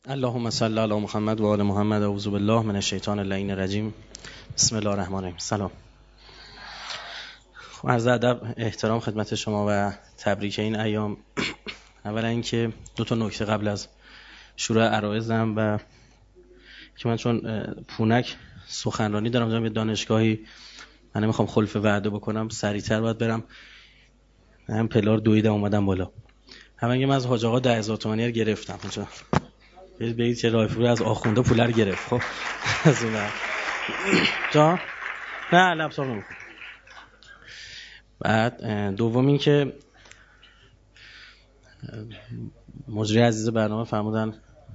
اللهم صل علی محمد و آل محمد. اعوذ بالله من الشیطان اللعین الرجیم. بسم الله الرحمن الرحیم. سلام. عرض ادب احترام خدمت شما و تبریک این ایام. اولا اینکه دو تا نکته قبل از شروع عرایضم و که من چون پونک سخنرانی دارم به دانشگاهی، من نمیخوام خلف وعده بکنم، سریعتر باید برم. هم پلار دویدم اومدم بالا. همین من از حاج آقا 10,000 تومانی رو گرفتم اونجا. بگید چه رایفروی از آخونده پول رو گرفت. خب از اون جا نه لپتاپ نمیخوام. بعد دوم این که مجری عزیز برنامه فرمودن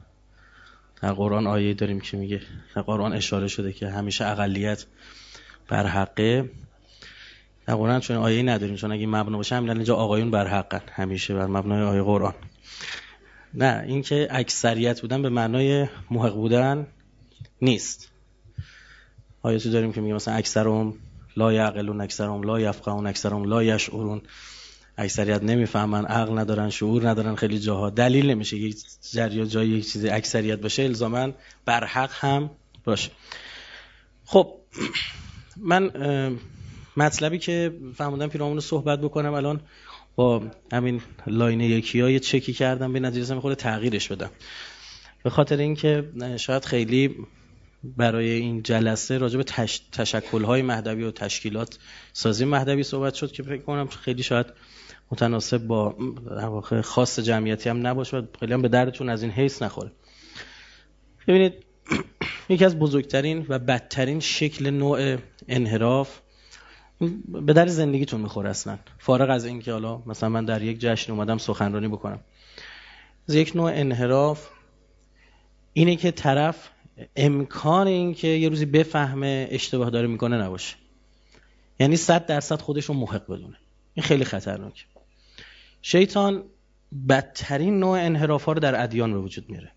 در قرآن آیه داریم که میگه، در قرآن اشاره شده که همیشه اقلیت بر حقه. در قرآن چون آیه‌ای نداریم، چون اگه مبنا باشه همین اینجا آقایون بر حقن، همیشه بر مبنای آیه قرآن. نه، این که اکثریت بودن به معنای محق بودن نیست. آیاتی داریم که میگه مثلا اکثرهم لا یعقلون، اکثرهم لا یفقهون، اکثرهم لا یشعرون. اکثریت نمیفهمن، عقل ندارن، شعور ندارن. خیلی جاها دلیل نمیشه یک جای یک چیزی اکثریت باشه الزاماً بر حق هم باشه. خب من مطلبی که فهمیدم پیرامون صحبت بکنم الان با همین لاین یکی‌ها یه چکی کردم، به نتیجه میخوره تغییرش بدم، به خاطر اینکه شاید خیلی برای این جلسه راجع به تشکل‌های مهدوی و تشکیلات سازی مهدوی صحبت شد که فکر کنم خیلی شاید متناسب با در واقع خاص جمعیتی هم نباشه و خیلی هم به دردتون از این حیث نخوره. ببینید یکی از بزرگترین و بدترین شکل نوع انحراف به در زندگیتون میخوره اصلا، فارغ از این که حالا مثلا من در یک جشن اومدم سخنرانی بکنم. از یک نوع انحراف اینه که طرف امکان این که یه روزی بفهمه اشتباه داره میکنه نباشه، یعنی 100% خودش رو محق بدونه. این خیلی خطرناکه. شیطان بدترین نوع انحراف ها رو در ادیان به وجود میاره،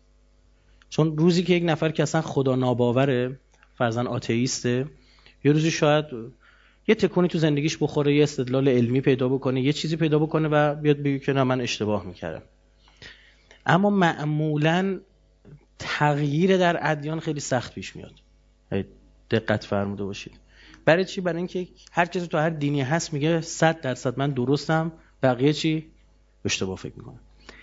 چون روزی که یک نفر که اصلا خدا ناباوره، فرضاً آتئیسته، یه روزی شاید یه تکونی تو زندگیش بخوره، یه استدلال علمی پیدا بکنه، یه چیزی پیدا بکنه و بیاد بگه که نه من اشتباه میکردم. اما معمولاً تغییر در ادیان خیلی سخت پیش میاد. دقت فرموده باشید. برای چی؟ برای اینکه هر کسی تو هر دینی هست میگه 100% من درستم، بقیه چی؟ اشتباه فکر میکنه.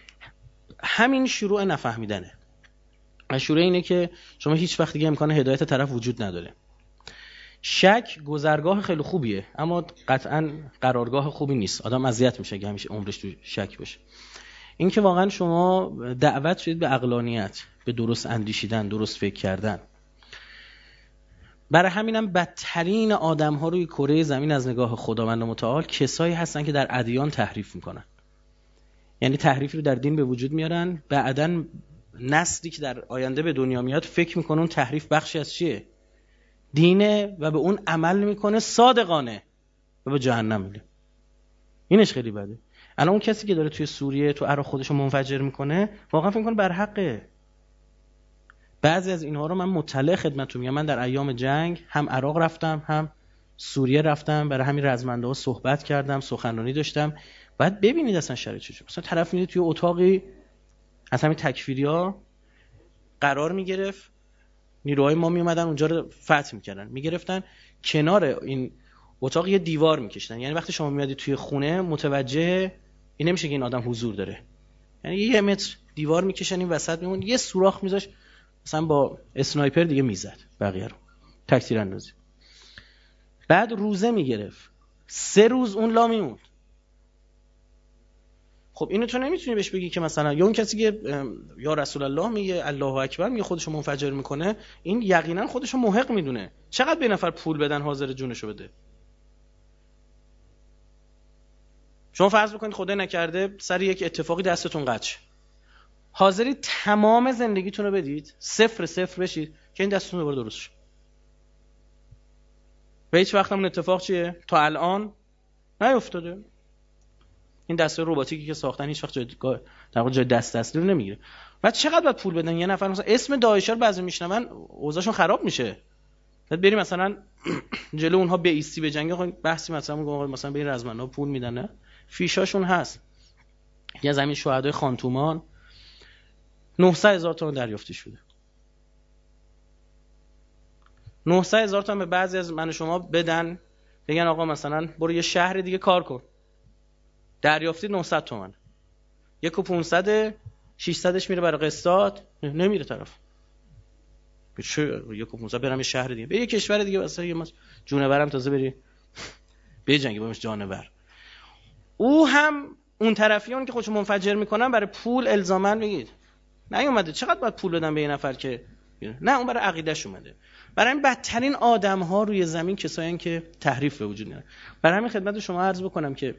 همین شروع نفهمیدنه. شروع اینه که شما هیچ وقت دیگه امکان هدایت طرف وجود نداره. شک گذرگاه خیلی خوبیه، اما قطعاً قرارگاه خوبی نیست. آدم اذیت میشه که همیشه عمرش تو شک باشه. این که واقعا شما دعوت شدید به عقلانیت، به درست اندیشیدن، درست فکر کردن. برای همینم بدترین آدم‌ها روی کره زمین از نگاه خداوند متعال کسایی هستن که در ادیان تحریف میکنن. یعنی تحریفی رو در دین به وجود میارن، بعداً نسلی که در آینده به دنیا میاد فکر میکنه اون تحریف بخشی از چیه؟ دینه و به اون عمل میکنه صادقانه و به جهنم میره. اینش خیلی بده. الان اون کسی که داره توی سوریه تو عراق خودشو منفجر میکنه واقعا فکر میکنه بر حقه. بعضی از اینها رو من مطلع خدمتتون میگم. من در ایام جنگ هم عراق رفتم هم سوریه رفتم، برای همین رزمنده ها صحبت کردم، سخنرانی داشتم. بعد ببینید اصلا شرایط چجوریه. مثلا طرف میاد توی اتاقی از همین تکفیریا قرار میگرفت، نیروهای ما میومدن اونجا رو فتح میکردن، میگرفتن کنار این اتاق یه دیوار میکشتن. یعنی وقتی شما میادی توی خونه متوجه این نمیشه که این آدم حضور داره، یعنی 1 متر دیوار میکشن این وسط میمون، یه سوراخ میذاش مثلا با اسنایپر دیگه میزد بقیه رو، تکتیر اندازی. بعد روزه میگرفت، 3 روز اون لا میموند. خب اینو تو نمیتونی بهش بگی که مثلا یا اون کسی که یا رسول الله میگه الله اکبر میگه خودشو منفجر میکنه، این یقینا خودشو محق میدونه. چقدر به نفر پول بدن حاضر جونشو بده؟ شما فرض بکنید خدای نکرده سر یک اتفاقی دستتون قطع، حاضری تمام زندگیتون رو بدید، 0 بشید که این دستتون دوباره درست شه. و هیچ وقت همون اتفاق چیه؟ تا الان نیفتاده. این دستای رباتیکی که ساختن هیچ وقت جای دست رو نمیگیره. بعد چقدر باید پول بدن؟ یه نفر مثلا اسم داعش رو بعضی میشنون اوضاعشون خراب میشه. بعد بریم مثلا جلو اونها بیستی به جنگ، بحثی مثلا به این رزمندا پول میدن، نه فیشاشون هست. یه زمین شهدای خانتومان 900,000 تومان دریافتی شده. 900,000 تومان به بعضی از من و شما بدن، بگن آقا مثلا برو یه شهر دیگه کار کن، دریافتی 900 تومان، 1,500 600ش میره برای قسطات، نمیره طرف. چه 1,500 برم یه شهر دیگه، به یه کشور دیگه واسه یه جونورم تازه بری بجنگی باش جانور. او هم اون طرفیان که خودشو منفجر میکنن برای پول الزاما بگید نیومده چقدر باید پول بدن به یه نفر که نه، اون برای عقیدهش اومده. برای این بدترین آدم ها روی زمین کسایی که تحریف به وجود میارن. برای همین خدمت شما عرض بکنم که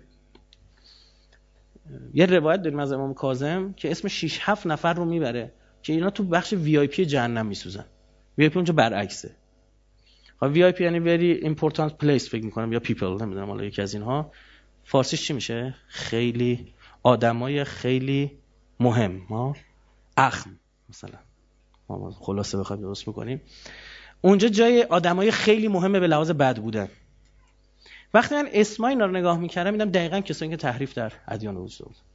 یه روایت داریم از امام کاظم که اسم 6-7 نفر رو میبره که اینا تو بخش وی آی پی جهنم میسوزن. وی آی پی اونجا برعکسه. خب وی آی پی یعنی very important place فکر میکنم، یا people، نمیدونم حالا یکی از اینها فارسیش چی میشه؟ خیلی آدمای خیلی مهم، ما اخم مثلا ما خلاصه بخوایم درست میکنیم، اونجا جای آدمای خیلی مهمه به لحاظ بد بودن. وقتی من اسمای اینا رو نگاه میکردم میدم دقیقاً کسایی که تحریف در ادیان وجود داشت.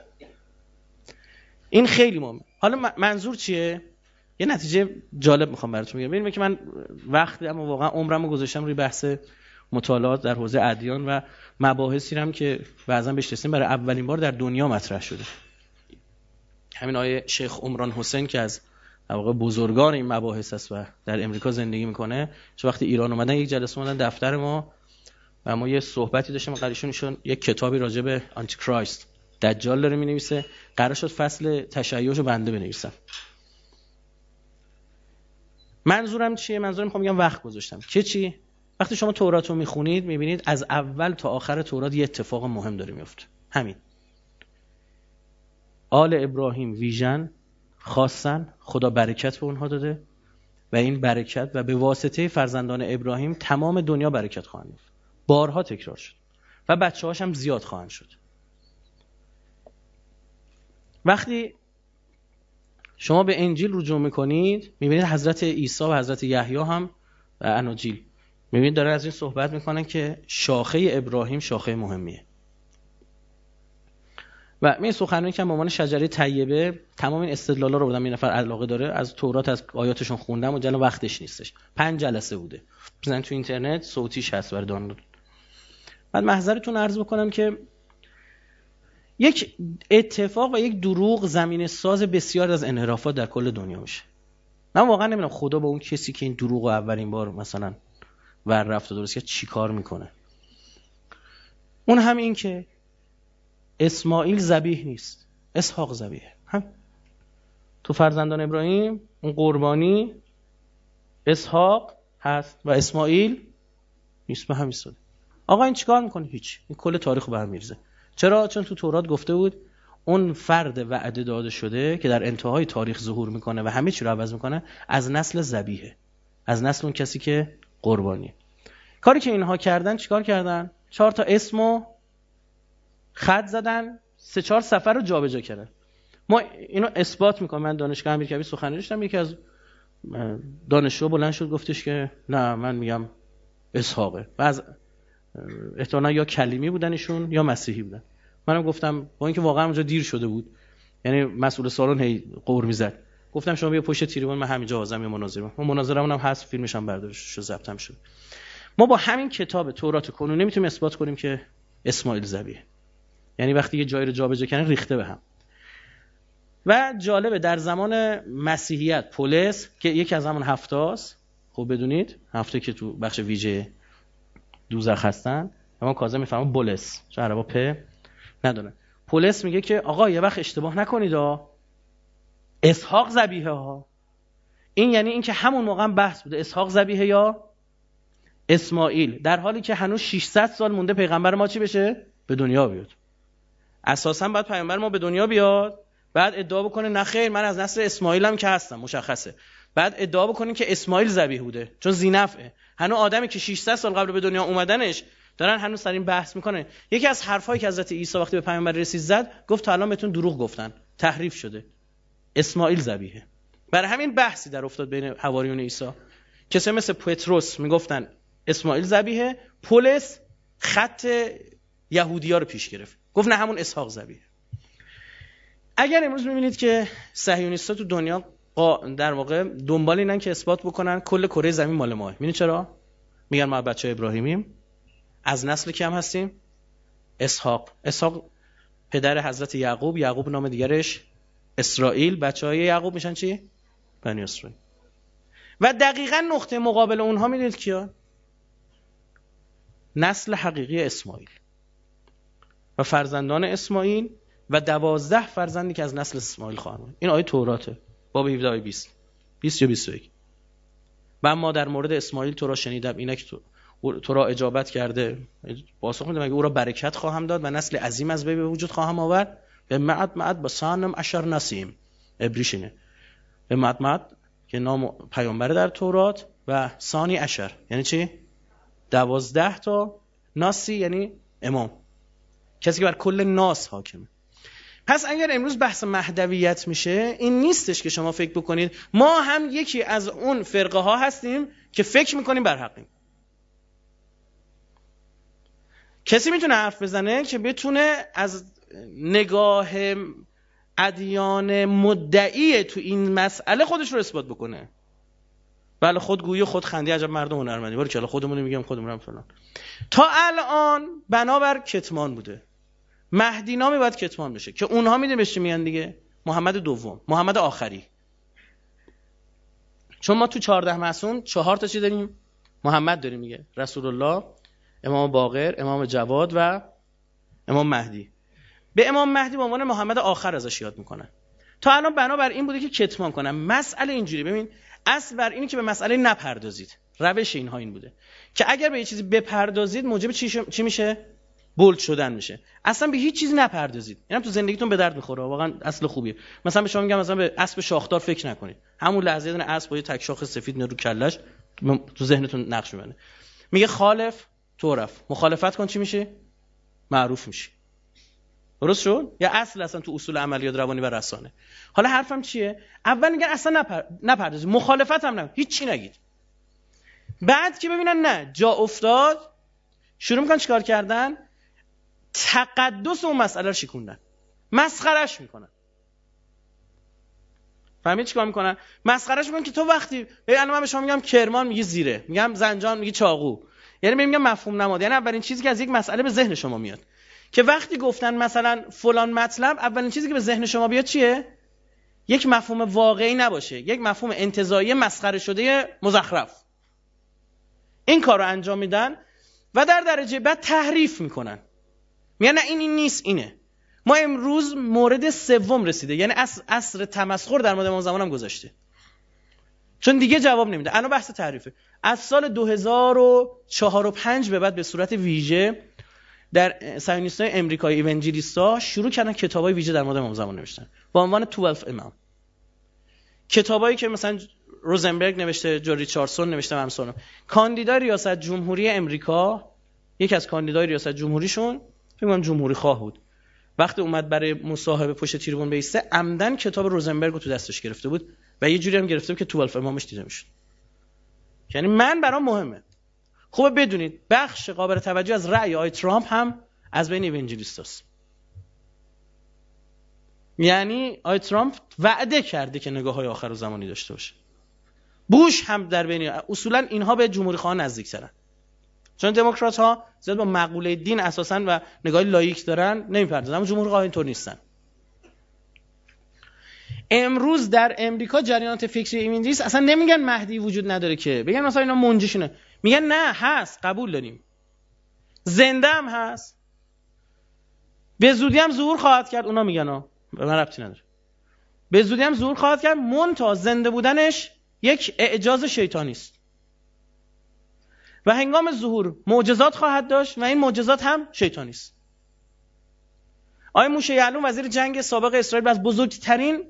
این خیلی مهمه. حالا منظور چیه؟ یه نتیجه جالب میخوام براتون بگم. ببینید که من وقتی اما واقعا عمرمو گذاشتم روی بحث مطالعات در حوزه ادیان و مباحثی هم که بعضا بهش رسیدیم برای اولین بار در دنیا مطرح شده. همین آیه شیخ عمران حسین که از واقع بزرگان این مباحث است و در امریکا زندگی میکنه، چه وقتی ایران اومدن یک جلسه اومدن دفتر ما و ما یه صحبتی داشتیم قریشون یک کتابی راجع به آنتی کرایست دجال داره مینویسه، قرار شد فصل تشیعشو بنده بنویسم. منظورم چیه؟ منظورم میخوام بگم وقت گذاشتم که چی؟ وقتی شما تورات رو میخونید میبینید از اول تا آخر تورات یه اتفاق مهم داره میفته. همین آل ابراهیم ویژن خواستن، خدا برکت به اونها داده و این برکت و به واسطه فرزندان ابراهیم تمام دنیا برکت خواهند یافت. بارها تکرار شد و بچه‌هاش هم زیاد خواهند شد. وقتی شما به انجیل رجوع میکنید میبینید حضرت عیسی و حضرت یحیی هم و اناجیل میبینید داره از این صحبت میکنن که شاخه ابراهیم شاخه مهمیه و این سخنرانی که به عنوان شجره طیبه تمام این استدلالا رو بودم این نفر علاقه داره از تورات از آیاتشون خوندم و جلو وقتش نیستش. 5 جلسه بوده، بزنید تو اینترنت صوتیش هست برای دانلود. بعد محضرتون عرض بکنم که یک اتفاق و یک دروغ زمینه ساز بسیار از انحرافات در کل دنیا میشه. من واقعا نمیدونم خدا با اون کسی که این دروغ رو اولین بار مثلا ور رفت و درست کرد چی کار میکنه. اون هم این که اسماعیل ذبیح نیست، اسحاق ذبیحه. هم تو فرزندان ابراهیم اون قربانی اسحاق هست و اسماعیل نیست. به همین ساده. آقا این چیکار میکنه؟ هیچ. این کل تاریخ رو به هم میریزه. چرا؟ چون تو تورات گفته بود اون فرد وعده داده شده که در انتهای تاریخ ظهور میکنه و همه چی رو عوض میکنه از نسل ذبیحه، از نسل اون کسی که قربانی. کاری که اینها کردن چیکار کردن؟ 4 تا اسمو خط زدن، 3-4 سفر رو جابجا کردن. ما اینو اثبات میکنم. من دانشگاه امیرکبیر سخنرانی داشتم، یکی از دانشجو بلند شد گفتش که نه من میگم اسحاقه. بعض احتمالاً یا کلیمی بودنشون یا مسیحی بودن. منم گفتم با اینکه واقعا اونجا دیر شده بود، یعنی مسئول سالن هی قور میزد، گفتم شما بیا پشت تریبون، من همینجا حاضرم یه مناظره. من مناظره‌مون هم هست، فیلمش هم برداشت شد، ضبطم شد. ما با همین کتاب تورات کنونی میتونیم اثبات کنیم که اسماعیل ذبیحه. یعنی وقتی یه جایی رو جابجا کردن ریخته به هم. و جالبه در زمان مسیحیت پولس که یکی از همون هفتاست، خب بدونید هفته که تو بخش ویژه دوزخ هستن، اما کاظم میفهمه بولس، چه عربا پ ندونه. پولس میگه که آقا یه وقت اشتباه نکنید ها، اسحاق ذبیحه ها. این یعنی این که همون موقع بحث بوده اسحاق ذبیحه یا اسماعیل، در حالی که هنوز 600 سال مونده پیغمبر ما چی بشه؟ به دنیا بیاد. اساسا باید پیغمبر ما به دنیا بیاد، بعد ادعا بکنه نه خیر من از نسل اسماعیلم که هستم، مشخصه. بعد ادعا بکنه که اسماعیل ذبیح بوده چون ذی‌نفعه. هنوز آدمی که 600 سال قبل به دنیا اومدنش دارن هنوز سر این بحث میکنه. یکی از حرفایی که حضرت عیسی وقتی به پیامبر رسید زد، گفت تا الان بهتون دروغ گفتن، تحریف شده، اسماعیل ذبیحه. برای همین بحثی در افتاد بین حواریون عیسی. کسی مثل پتروس میگفتن اسماعیل ذبیحه، پولس خط یهودی‌ها رو پیش گرفت، گفت نه همون اسحاق ذبیحه. اگر امروز میبینید که صهیونیست‌ها تو دنیا در واقع دنبال اینن که اثبات بکنن کل کره زمین مال ماه، می‌بینید چرا؟ میگن ما بچه‌های ابراهیمیم، از نسل کی هم هستیم؟ اسحاق پدر حضرت یعقوب نام دیگرش اسرائیل، بچه‌های یعقوب میشن چی؟ بنی اسرائیل. و دقیقاً نقطه مقابل اونها میدونید کیا؟ نسل حقیقی اسماعیل و فرزندان اسماعیل و 12 فرزندی که از نسل اسماعیل خواهند بود. این آیه توراته، باب 17 آیه 20 یا 21. و اما در مورد اسماعیل تو را شنیدم اینک تو را اجابت کرده، پاسخ میده مگه او را برکت خواهم داد و نسل عظیم از به وجود خواهم آورد. به معد با سانم اشر نسیم، ابریشینه به معد که نام پیامبر در تورات و ثانی اشر یعنی چی؟ 12 تا ناسی یعنی امام، کسی که بر کل ناس حاکمه. پس اگر امروز بحث مهدویت میشه، این نیستش که شما فکر بکنید ما هم یکی از اون فرقه ها هستیم که فکر میکنیم بر حقیم. کسی میتونه حرف بزنه که بتونه از نگاه ادیان مدعی تو این مسئله خودش رو اثبات بکنه. بله خودگویی و خودخندی عجب مردم هنرمندی، باره که خودمون میگم خودمون هم فلان. تا الان بنابر کتمان بوده، مهدی نامی باید کتمان بشه که اونها میدونی بهش چی میگن دیگه؟ محمد دوم، محمد آخری. چون ما تو 14 معصوم 4 تا چی داریم؟ محمد داریم میگه، رسول الله، امام باقر، امام جواد و امام مهدی. به امام مهدی به عنوان محمد آخر ازش یاد میکنن. تا الان بنابر این بوده که کتمان کنن. مسئله اینجوری، ببین اصل بر اینی که به مسئله نپردازید. روش اینها این بوده که اگر به یه چیزی بپردازید موجب چی میشه؟ بولد شدن میشه. اصلا به هیچ چیزی نپردازید. اینم تو زندگیتون به درد میخوره، واقعا اصل خوبیه. مثلا به شما میگم مثلا به اسب شاخدار فکر نکنید. همون لحظه یه دونه اسب با یه تک شاخ سفید رو کلش تو ذهنتون نقش میبنده. میگه خالف تعرف، مخالفت کن چی میشه؟ معروف میشه. درست شد؟ یا اصل اصلا تو اصول عملیات روانی و رسانه. حالا حرفم چیه؟ اول میگن اصلا نپردازید، مخالفت هم نه، هیچ چی نگید. بعد که ببینن نه جا افتاد، شروع میکنن چیکار کردن؟ تقدس اون مسئله رو شکوندن، مسخرهش میکنن. فهمید چیکار میکنن؟ مسخرهش میکنن که تو وقتی الان من به شما میگم کرمان میگی زیره، میگم زنجان میگی چاقو، یعنی میگم مفهوم نماد. یعنی اولین چیزی که از یک مسئله به ذهن شما میاد که وقتی گفتن مثلا فلان مطلب، اولین چیزی که به ذهن شما بیاد چیه؟ یک مفهوم واقعی نباشه، یک مفهوم انتزاعی مسخره شده مزخرف. این کارو انجام میدن و در درجه بعد تحریف میکنن. میگن نه این نیست، اینه. ما امروز مورد سوم رسیده، یعنی عصر تمسخر در مورد امام زمان هم گذاشته، چون دیگه جواب نمیده. الان بحث تحریفه. از سال 2004 و 5 به بعد به صورت ویژه در صهیونیست‌های امریکایی ایونجلیست‌ها شروع کردن کتابای ویژه در مورد امام زمان نوشتن با عنوان 12 امام. کتابایی که مثلا روزنبرگ نوشته، جو ریچاردسون نوشته و همسانم. کاندیدای ریاست جمهوری امریکا، یکی از کاندیدای ریاست جمهوریشون فکر کنم جمهوری خواه بود، وقتی اومد برای مصاحبه پشت تریبون بیسته عمدن کتاب روزنبرگ رو تو دستش گرفته بود و یه جوری هم گرفته بود که 12 امامش دیده میشد. یعنی من برام مهمه. خوبه بدونید بخش قابل توجه از رأی آقای ترامپ هم از بین ایونجلیستاست. یعنی آقای ترامپ وعده کرده که نگاه‌های آخرالزمانی داشته باشه. بوش هم در بین، اصولا اینها به جمهوری خواه نزدیک‌ترن، چون دموکرات‌ها زیاد با مقوله دین اساساً و نگاه لاییک دارن نمی‌پردازن، اما جمهوری خواه اینطور نیستن. امروز در امریکا جریانات فکری ایونجلیست اصلا نمیگن مهدی وجود نداره، که بگن مثلا اینا منجیشونه، میگن نه هست، قبول داریم، زنده هم هست، به زودی هم ظهور خواهد کرد. اونا میگن به من ربطی نداره، به زودی هم ظهور خواهد کرد، منتها زنده بودنش یک اعجاز شیطانی است و هنگام ظهور معجزات خواهد داشت و این معجزات هم شیطانی است. آقای موشه یعلون وزیر جنگ سابق اسرائیل، از بزرگترین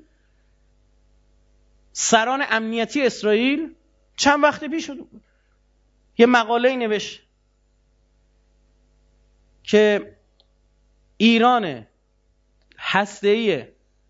سران امنیتی اسرائیل، چند وقت پیش یه مقاله نوشت که ایران هسته‌ای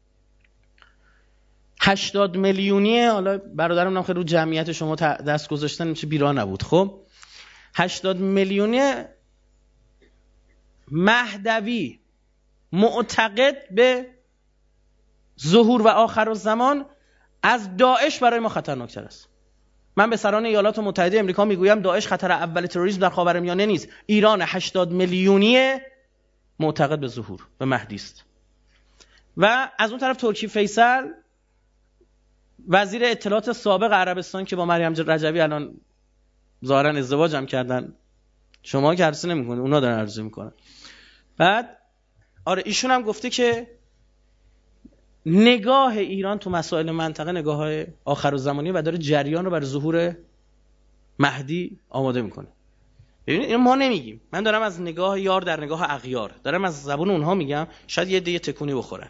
80 میلیونیه، حالا برادرم هم خیلی رو جمعیت شما دست گذاشتن میشه بیرا نبود، خب 80 میلیونی مهدوی معتقد به ظهور و آخرالزمان از داعش برای ما خطرناکتر است. من به سران ایالات متحده آمریکا میگویم داعش خطر اول تروریسم در خاورمیانه نیست. ایران 80 میلیونی معتقد به ظهور به مهدی است. و از اون طرف ترکی فیصل وزیر اطلاعات سابق عربستان که با مریم رجبی الان ظاهرا ازدواج هم کردن، شما که عرضه نمی‌کنید، اونا دارن عرضه میکنن. بعد آره ایشون هم گفته که نگاه ایران تو مسائل منطقه نگاه آخرالزمانی و داره جریان رو برای ظهور مهدی آماده میکنه. ببینید اینو ما نمیگیم، من دارم از نگاه یار در نگاه اغیار، دارم از زبون اونها میگم، شاید یه دیگه تکونی بخوره.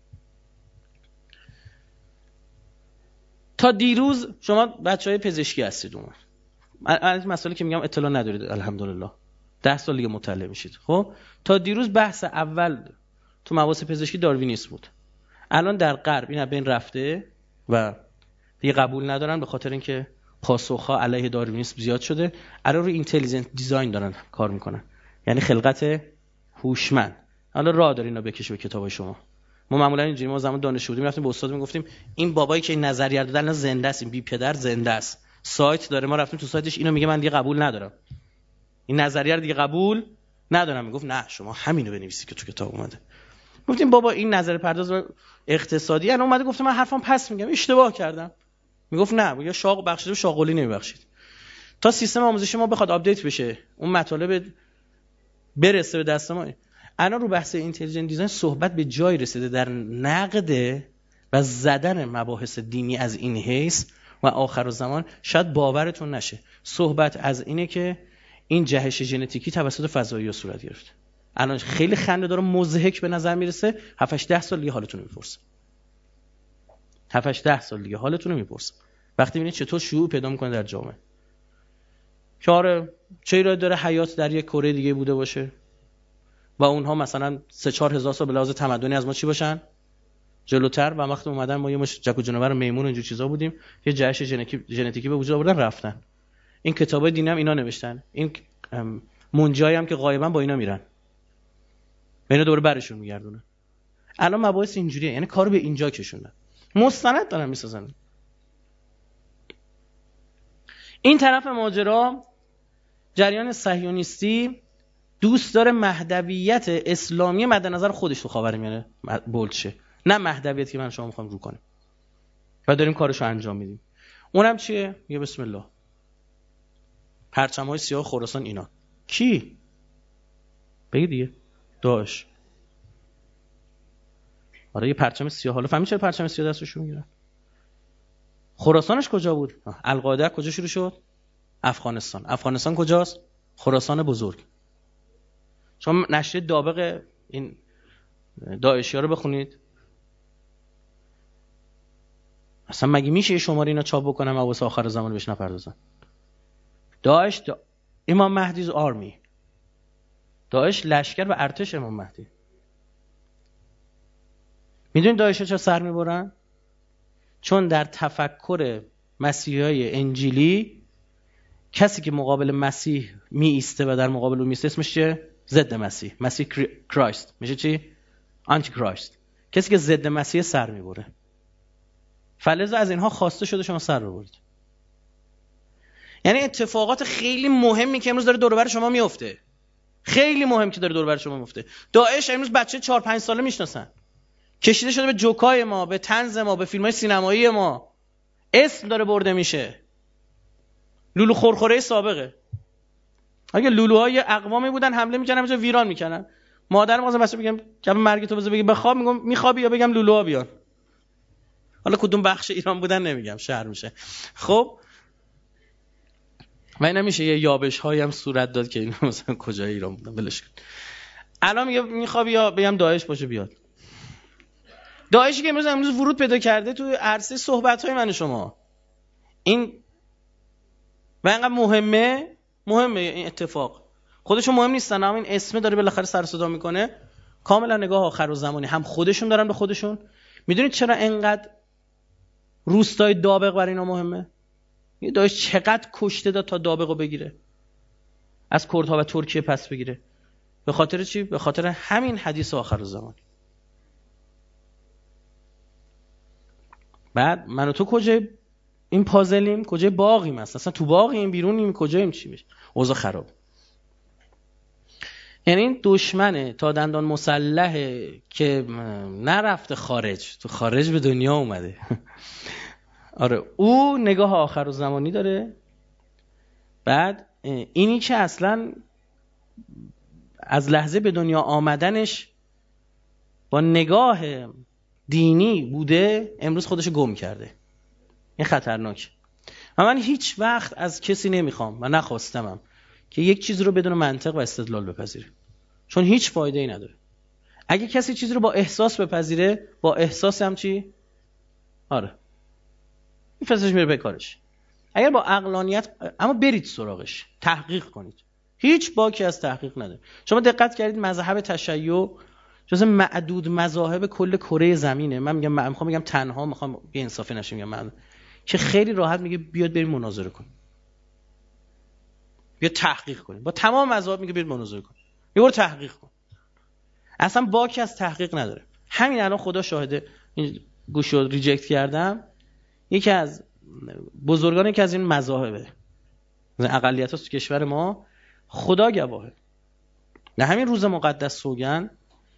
تا دیروز شما بچهای پزشکی هستید، اون از مسائلی که میگم اطلاع ندارید الحمدلله، 10 سال دیگه مطلع میشید. خب تا دیروز بحث اول تو مباحث پزشکی داروینیسم بود. الان در غرب این بین رفته و دیگه قبول ندارن به خاطر اینکه پاسخ‌ها علیه داروینیسم زیاد شده. الان روی اینتلیجنت دیزاین دارن کار میکنن، یعنی خلقت هوشمند. حالا راه داره اینا بکشه به کتابای شما. ما معمولا اینجوری، ما زمان دانشجو بودیم رفتیم به استاد میگفتیم این بابایی که این نظریه دادن زنده است، این بی پدر زنده است، سایت داره، ما رفتیم تو سایتش اینو میگه من دیگه قبول ندارم، این نظریه رو دیگه قبول ندارم. میگفت نه شما همینو بنویسی که تو کتاب اومده. گفتیم بابا این نظر پرداز اقتصادی الان اومده گفته من حرفم پس میگم اشتباه کردم. میگفت نه، یا شاق بخشید و شاغلی نمیبخشید. تا سیستم آموزشی ما بخواد آپدیت بشه، اون مطالب برسه به دست ما. الان رو بحث اینتلیجنت دیزاین صحبت به جای رسیده در نقد و زدن مباحث دینی از این حیث و آخرالزمان. شاید باورتون نشه، صحبت از اینه که این جهش ژنتیکی توسط فضایی‌ها صورت گرفت. الان خیلی خنده داره، مضحک به نظر میرسه. 7-8 سال دیگه حالتون رو میپرسه. 7-8 سال دیگه حالتون رو میپرسه وقتی ببینید چطور شیوع پیدا میکنه در جامعه. که آره چه ایرادی داره حیات در یک کره دیگه بوده باشه و اونها مثلا 3-4 هزار سال به لحاظ تمدنی از ما چی باشن؟ جلوتر. و وقتی اومدن ما یه مش جک و جنور میمون و اینجور چیزا بودیم، یه جهش ژنتیکی به وجود آوردن رفتن. این کتابای دینی هم اینا نوشتن. این منجایی هم که غایبا با اینا میرن، اینا دوباره برشون میگردونه. الان مباحث اینجوریه، یعنی کارو به اینجا کشوندن، مستند دارن میسازن. این طرف ماجرا جریان صهیونیستی دوست داره مهدویت اسلامی مد نظر خودش تو خاورمیانه بولد شه، نه مهدویتی که من شما میخوام رو کنیم و داریم کارشو انجام میدیم. اونم چیه؟ میگه بسم الله پرچم‌های سیاه خراسان. اینا کی؟ بگی دیگه. داعش. آره یه پرچم سیاه. حالا فهمی چرا پرچم سیاه دستشون میگیرن؟ خراسانش کجا بود؟ القاعده کجا شروع شد؟ افغانستان. افغانستان کجاست؟ خراسان بزرگ. شما نشریه دابق این داعشی‌ها رو بخونید، اصلا مگه میشه شماره اینا چاپ بکنم و واسه آخر زمان بهش نپردازن؟ داعش امام مهدی's آرمی، داعش لشکر و ارتش امام مهدی. میدونید داعش‌ها چرا سر میبرن؟ چون در تفکر مسیحیای انجیلی کسی که مقابل مسیح می ایسته و در مقابل اون میسته اسمش چیه؟ ضد مسیح. مسیح کرایست میشه چی؟ آنتی کرایست. کسی که ضد مسیح سر میبره. فلذا از اینها خواسته شده شما سر ببرید. یعنی اتفاقات خیلی مهمی که امروز داره دور و بر شما میفته، خیلی مهم که داره دور و بر شما میفته. داعش امروز بچه 4-5 ساله میشناسن، کشیده شده به جوکای ما، به طنز ما، به فیلم‌های سینمایی ما، اسم داره برده میشه. لولو خورخوره سابقه. اگه لولوهای اقوامی بودن حمله میکنن همونجا ویران میکنن. مادرم واسه بچه میگم که مرگ تو بذار بگی بخواب، میگم میخوابی یا بگم لولوها بیان. حالا کدوم بخش ایران بودن نمیگم، شهر میشه. خب و اینا میشه یه یابش هایی هم صورت داد که اینا مثلا کجای ایران بودن، ولش کن. الان میگه میخوابی یا بگم داعش باشه بیاد. داعشی که امروز ورود پیدا کرده تو عرصه صحبت های من شما، این و اینقدر مهمه این اتفاق. خودشون مهم نیستن، اما این اسمه داره بالاخره سر صدا میکنه. کاملا نگاه آخرالزمانی هم خودشون دارن به خودشون. میدونید چرا اینقدر روستای دابق برای اینا مهمه؟ یه داعش چقدر کشته داد تا دابقو بگیره، از کردها و ترکیه پس بگیره. به خاطر چی؟ به خاطر همین حدیث آخرالزمان. بعد من و تو کجای این پازلیم؟ کجای باغیم؟ اصلا تو باغیم بیرونیم؟ کجاییم؟ چی میشه؟ اوضاع خراب. یعنی این دشمنه تا دندان مسلحه که نرفته خارج، تو خارج به دنیا اومده. آره او نگاه آخر زمانی داره. بعد اینی که اصلا از لحظه به دنیا آمدنش با نگاه دینی بوده، امروز خودشو گم کرده. این خطرناک. و من هیچ وقت از کسی نمیخوام و نخواستمم که یک چیز رو بدون منطق و استدلال بپذیره، چون هیچ فایده ای نداره. اگه کسی چیزی رو با احساس بپذیره، با احساس هم چی؟ آره این فلسفه‌اش میره به کارش. اگر با عقلانیت، اما برید سراغش، تحقیق کنید. هیچ باکی از تحقیق نداره. شما دقت کردید مذهب تشیع جز معدود مذاهب کل کره زمینه. من میخوام بگم تنها، میخوام بی انصافی نشه، میگم من که خیلی راحت میگه بیاد بریم مناظره کنیم، بیاد تحقیق کنیم. با تمام مذاهب میگه بیاد مناظره کنیم، یه بار تحقیق کن. اصلا باکی از تحقیق نداره. همین الان خدا شاهده، این گوشو ریجکت کردم، یکی از بزرگانی که از این مذاهبه، اقلیت ها تو کشور ما، خدا گواهه، نه همین روز مقدس سوگند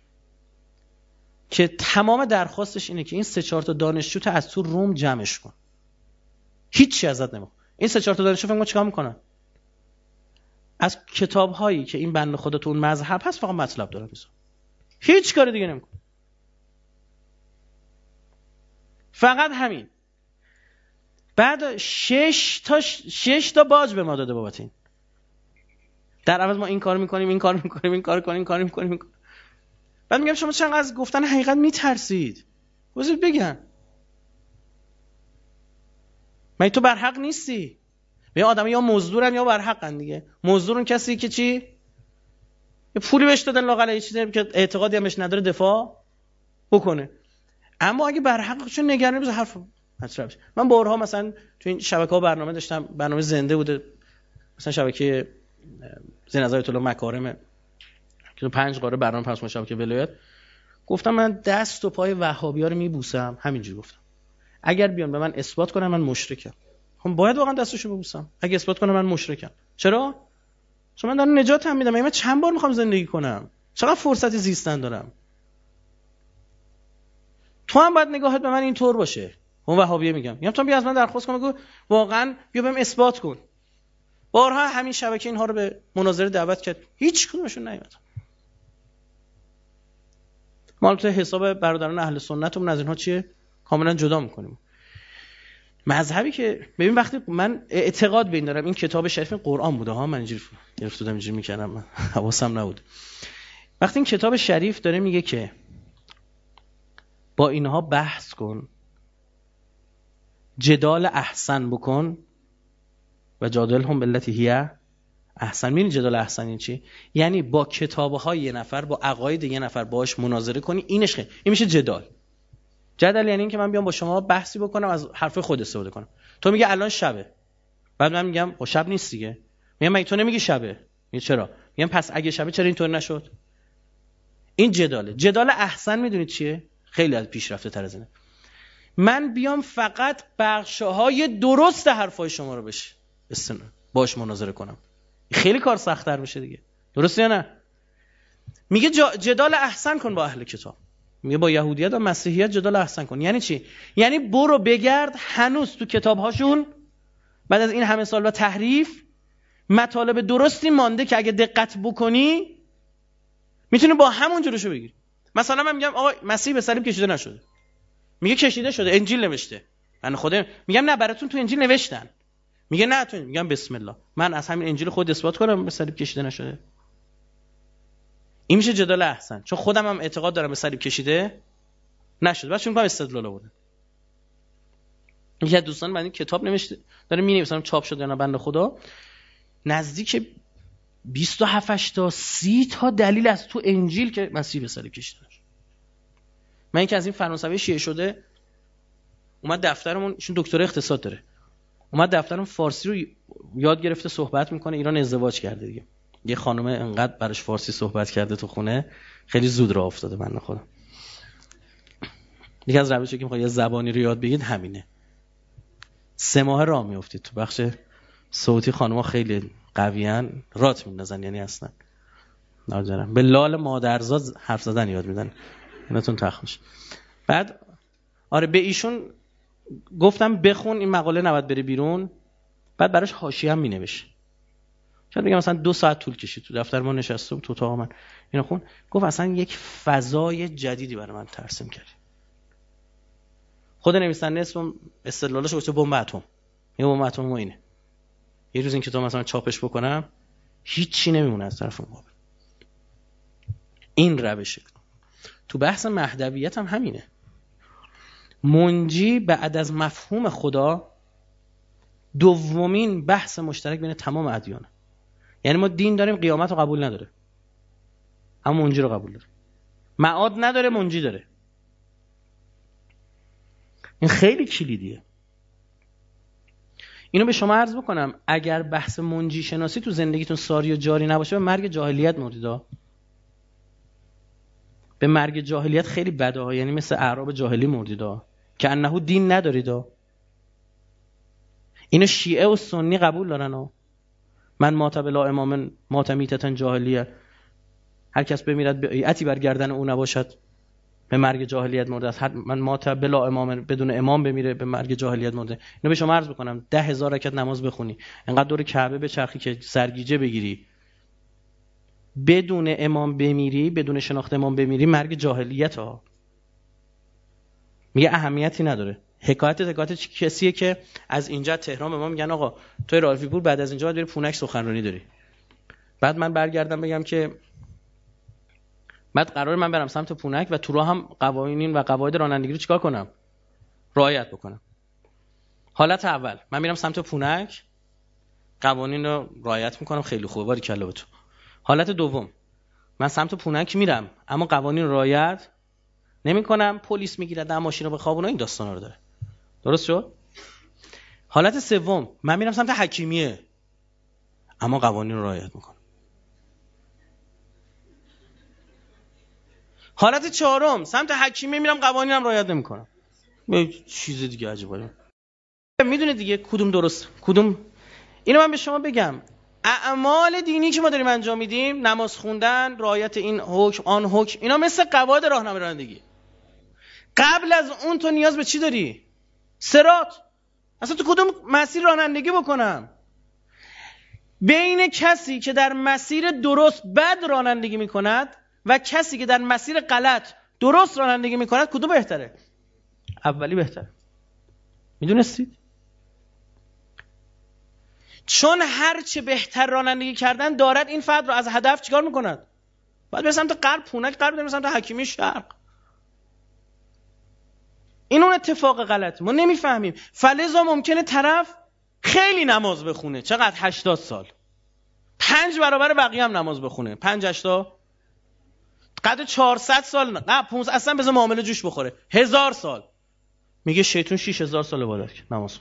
که تمام درخواستش اینه که این 3-4 تا دانشجو تا از تو روم جمعش کن. هیچی ازت نمیخواد. این 3-4 تا دانشجو فکر چیکار میکنن؟ از کتاب‌هایی که این بنده خدا تو اون مذهب هست فقط مطلب داره میذاره. هیچ کار دیگه نمیکنه. فقط همین. بعد 6 تا باج به ما داده بابت این. در عوض ما این کار میکنیم، این کار میکنیم، این کار کنیم، این کار میکنیم. بعد میگم شما چقدر از گفتن حقیقت میترسید؟ بذارید بگن. من تو بر حق نیستی. یا آدم یا مزدورن یا بر حقن دیگه. مزدورن کسی که چی؟ یه پولی بهش دادن لااقل یه چیزی که اعتقادی هم بهش نداره دفاع بکنه. اما اگه بر حق چون نگرانی بذار حرف مطرح بشه. من بارها مثلا تو این شبکه‌ها برنامه داشتم، برنامه زنده بوده، مثلا شبکه زنازای طلوع مکارم که 5 قاره برنامه پخش شبکه ولایت، گفتم من دست و پای وهابی‌ها رو میبوسم. همینجوری گفتم اگر بیان به من اثبات کنن من مشرکم. خب باید واقعا دستشو ببوسم. اگه اثبات کنن من مشرکم. چرا؟ چون من دارم نجاتم میدم. من چند بار میخوام زندگی کنم؟ چقدر فرصتی زیستن دارم؟ تو هم باید نگاهت به من اینطور باشه. اون وهابیه میگم تو بیا از من درخواست کن، بگو واقعا بیا بهم اثبات کن. بارها همین شبکه اینها رو به مناظره دعوت کرد، هیچ کدومشون نیومد. ما البته حساب برادران اهل سنتمون از اینها چیه کاملا جدا میکنیم. مذهبی که ببین وقتی من اعتقاد به این دارم، این کتاب شریف قرآن بوده ها، من اینجوری گرفتم اینجوری میکردم، من حواسم نبود. وقتی این کتاب شریف داره میگه که با اینها بحث کن، جدال احسن بکن و جادلهم بالتی هی احسن. می‌بینی جدال احسن این چی؟ یعنی با کتاب‌های یه نفر، با عقاید یه نفر باهاش مناظره کنی، این میشه جدال. جدل یعنی این که من بیام با شما بحثی بکنم، از حرف خود استفاده کنم. تو میگه الان شبه، بعد من میگم خب شب نیست دیگه. میگم مگه تو نمیگی شبه؟ میگه چرا؟ میگم پس اگه شبه چرا اینطور نشد؟ این جداله. جدال احسن میدونید چیه؟ خیلی از پیشرفته تر از اینه. من بیام فقط بخش‌های درست حرفای شما رو باش مناظره کنم. خیلی کار سخت‌تر میشه دیگه. درسته یا نه؟ میگه جدال احسن کن با اهل کتاب. میگه با یهودیت و مسیحیت جدال احسن کن. یعنی چی؟ یعنی برو بگرد هنوز تو کتاب‌هاشون بعد از این همه سال و تحریف مطالب درستی مانده که اگه دقت بکنی میتونی با همون جلوشو بگیری. مثلا من میگم آقا مسیح به صلیب کشیده نشده. میگه کشیده شده، انجیل نوشته. من خودم میگم نه براتون تو انجیل نوشتن. میگه نه تو. میگم بسم الله، من از همین انجیل خود اثبات کنم به صلیب کشیده نشده. این میشه جدال احسن، چون خودم هم اعتقاد دارم به صلیب کشیده نشده. بعد چون میگم استدلال آوردم. یکی از دوستان من این کتاب نوشته، داره مینویسم چاپ شده یا نه، بنده خدا نزدیک 27 تا 30 تا دلیل از تو انجیل که مسیح به صلیب کشیده نشده. من اینکه از این فرانسوی شیعه شده اومد دفترمون، ایشون دکترا اقتصاد داره، اومد دفترم فارسی رو یاد گرفته صحبت میکنه. ایران ازدواج کرده دیگه، یه خانم انقدر براش فارسی صحبت کرده تو خونه خیلی زود راه افتاده بنده خدا. یکی از روشی که میخواد یه زبانی رو یاد بگیرید همینه. 3 ماه راه میافتید. تو بخش صوتی خانم‌ها خیلی قویان، رات میندازن، یعنی اصلا ناجرم به لال مادرزاد حرف زدن یاد میدن. اینتون تخمش. بعد آره به ایشون گفتم بخون این مقاله نباید بره بیرون. بعد براش حاشیه هم مینوشت. شاید بگم مثلا 2 ساعت طول کشید. تو دفتر ما نشسته بود، تو اتاق من اینو خون. گفت اصلا یک فضای جدیدی برای من ترسیم کرد. خود نویسنده اسم استدلالش گفته بمب اتم. یه بمب اتم ما اینه. یه روز این کتاب مثلا چاپش بکنم هیچی نمیمونه از طرف مقابل. این روشه. تو بحث مهدویت هم همینه. منجی بعد از مفهوم خدا دومین بحث مشترک بین تمام ادیانه. یعنی ما دین داریم قیامت رو قبول نداره، اما منجی رو قبول داره. معاد نداره، منجی داره. این خیلی کلیدیه. اینو به شما عرض بکنم، اگر بحث منجی شناسی تو زندگیتون ساری و جاری نباشه به مرگ جاهلیت مردید. به مرگ جاهلیت خیلی بده ها، یعنی مثل اعراب جاهلی مردید که انه دین ندارید. اینو شیعه و سنی قبول دارن. من مات بلا امام مات میتة جاهلیه. هر کس بمیرد بیعتی بر گردن او نباشد به مرگ جاهلیت مرده است. من مات بلا امام بدون امام بمیره به مرگ جاهلیت مرده. اینو به شما عرض بکنم 10,000 رکعت نماز بخونی، انقدر دور کعبه بچرخی که سرگیجه بگیری، بدون امام بمیری، بدون شناخت امام بمیری، مرگ جاهلیت ها. میگه اهمیتی نداره. حکایت کسیه که از اینجا تهران به ما میگن آقا توی رالفی پور بعد از اینجا باید بری پونک سخنرانی داری. بعد من برگردم بگم که بعد قراره من برم سمت پونک و تو راه هم قوانین و قواعد رانندگی رو چیکار کنم؟ رعایت بکنم. حالت اول من میرم سمت پونک، قوانین رو رعایت میکنم، خیلی خوبه، باریکلا به تو. حالت دوم من سمت پونک میرم اما قوانین رو رعایت نمیکنم، پلیس میگیره، در ماشین رو به خوابونه، این داستانا رو داره. درست شد؟ حالت سوم من میرم سمت حکیمیه اما قوانین رو رعایت میکنم. حالت چهارم سمت حکیمیه میرم قوانینم رعایت نمیکنم. یه چیز دیگه عجیبه. میدونید دیگه کدوم درست کدوم؟ اینو من به شما بگم، اعمال دینی که ما داریم انجام میدیم، نماز خوندن، رعایت این حکم آن حکم، اینا مثل قواعد راهنمای رانندگی. قبل از اون تو نیاز به چی داری؟ صراط. اصلا تو کدوم مسیر رانندگی بکنم؟ بین کسی که در مسیر درست بد رانندگی میکند و کسی که در مسیر غلط درست رانندگی میکند کدوم بهتره؟ اولی بهتره. میدونستید؟ چون هر چه بهتر رانندگی کردن دارد این فرد رو از هدف چیکار میکند؟ باید به سمت غرب، پونک غرب، به سمت حکیمی شرق. این اون اتفاق غلط ما نمیفهمیم. فلذا ممکنه طرف خیلی نماز بخونه، چقدر 80 سال، 5 برابر بقیه هم نماز بخونه، 5 80 قد 400 سال، نه 500 اصلا بذار معامله جوش بخوره، 1000 سال. میگه شیطون 6000 سال عبادت کرد، نماز.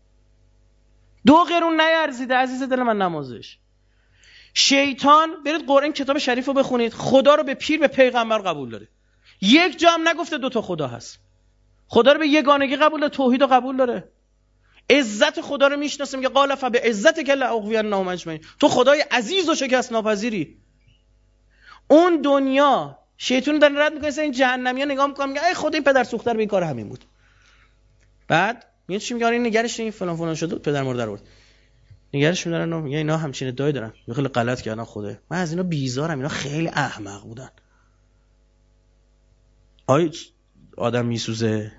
2 قرون نیارزیده عزیز دل من نمازش. شیطان، برید قرآن کتاب شریف رو بخونید، خدا رو به پیر به پیغمبر قبول داره. یک جا هم نگفته 2 تا خدا هست. خدا رو به یگانگی قبول داره، توحید رو قبول داره. عزت خدا رو میشناسه، میگه قال فبع عزتک لاغوینهم اجمعین. تو خدای عزیز و شکست ناپذیری. اون دنیا شیطان داره رد میکنه، این جهنمیا نگاه میکنه میگه ای خدا این پدر سوخته رو به کار همین بود. بعد میاد چی میگه؟ این نگرش این فلان فلان شده، پدر مرده رو برد. نگرش میدارن میگه اینا همچین ادعایی دارن، خیلی غلط کردن. خدا من از اینا بیزارم، اینا خیلی احمق بودن. آدم میسوزه،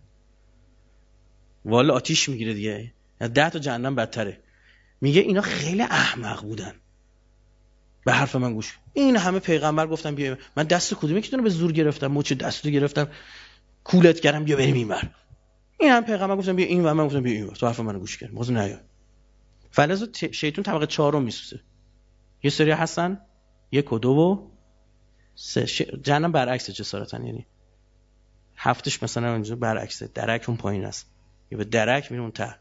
والا آتیش میگیره دیگه، 10 تا جهنم بدتره. میگه اینا خیلی احمق بودن، به حرف من گوش. این همه پیغمبر گفتن بیا، من دست کدومی که تو رو به زور گرفتم، مچ دستتو گرفتم کولت کردم بیا بریم اینور. این هم پیغمبر گفتن بیا این و من گفتم بیا این و تو حرف منو گوش کن، باز نیا. فلذا شیطان طبقه 4 میسوزه. یه سری هستن 1 و 2 و 3. جهنم برعکس جسارتن، یعنی هفتش مثلا اونجا برعکسه، درک اون پایین است، یا به درک میره اون ته.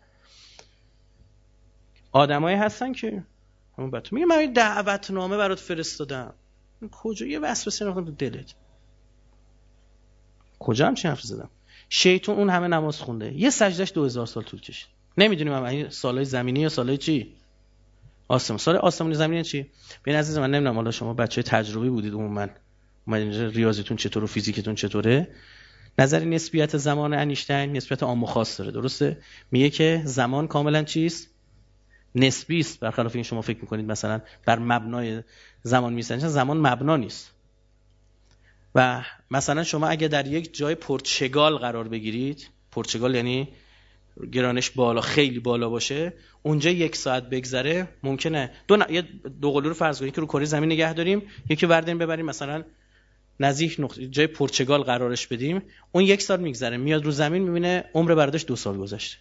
آدمایی هستن که همون بچه میگه من دعوتنامه برات فرستادم، کجا یه وسوسه نمیخواد تو دلت؟ کجا هم چی حرف زدم؟ شیطون اون همه نماز خونده، یه سجدهش 2000 سال طول کشید. نمیدونیم هم این سالای زمینی یا سالای چی آسمون. سال آسمونی زمینی چی؟ ببین عزیز من، نمیدونم حالا شما بچهای تجربی بودید عموما، اینجا ریاضیتون چطور و فیزیکتون چطوره. نظر نسبیت زمان انیشتین نسبیت عام و خاص داره، درسته؟ میگه که زمان کاملا چیست؟ نسبی است، برخلاف این شما فکر میکنید مثلا بر مبنای زمان میسنجن. زمان مبنا نیست. و مثلا شما اگه در یک جای پرتغال قرار بگیرید، پرتغال یعنی گرانش بالا، خیلی بالا باشه، اونجا 1 ساعت بگذره ممکنه دو قلو رو فرض کنید که رو کره زمین نگه داریم، یکی وردین ببریم مثلا نزدیک نقطه جای پرتغال قرارش بدیم، اون 1 سال میگذره، میاد رو زمین میبینه عمر برداشت 2 سال گذشته.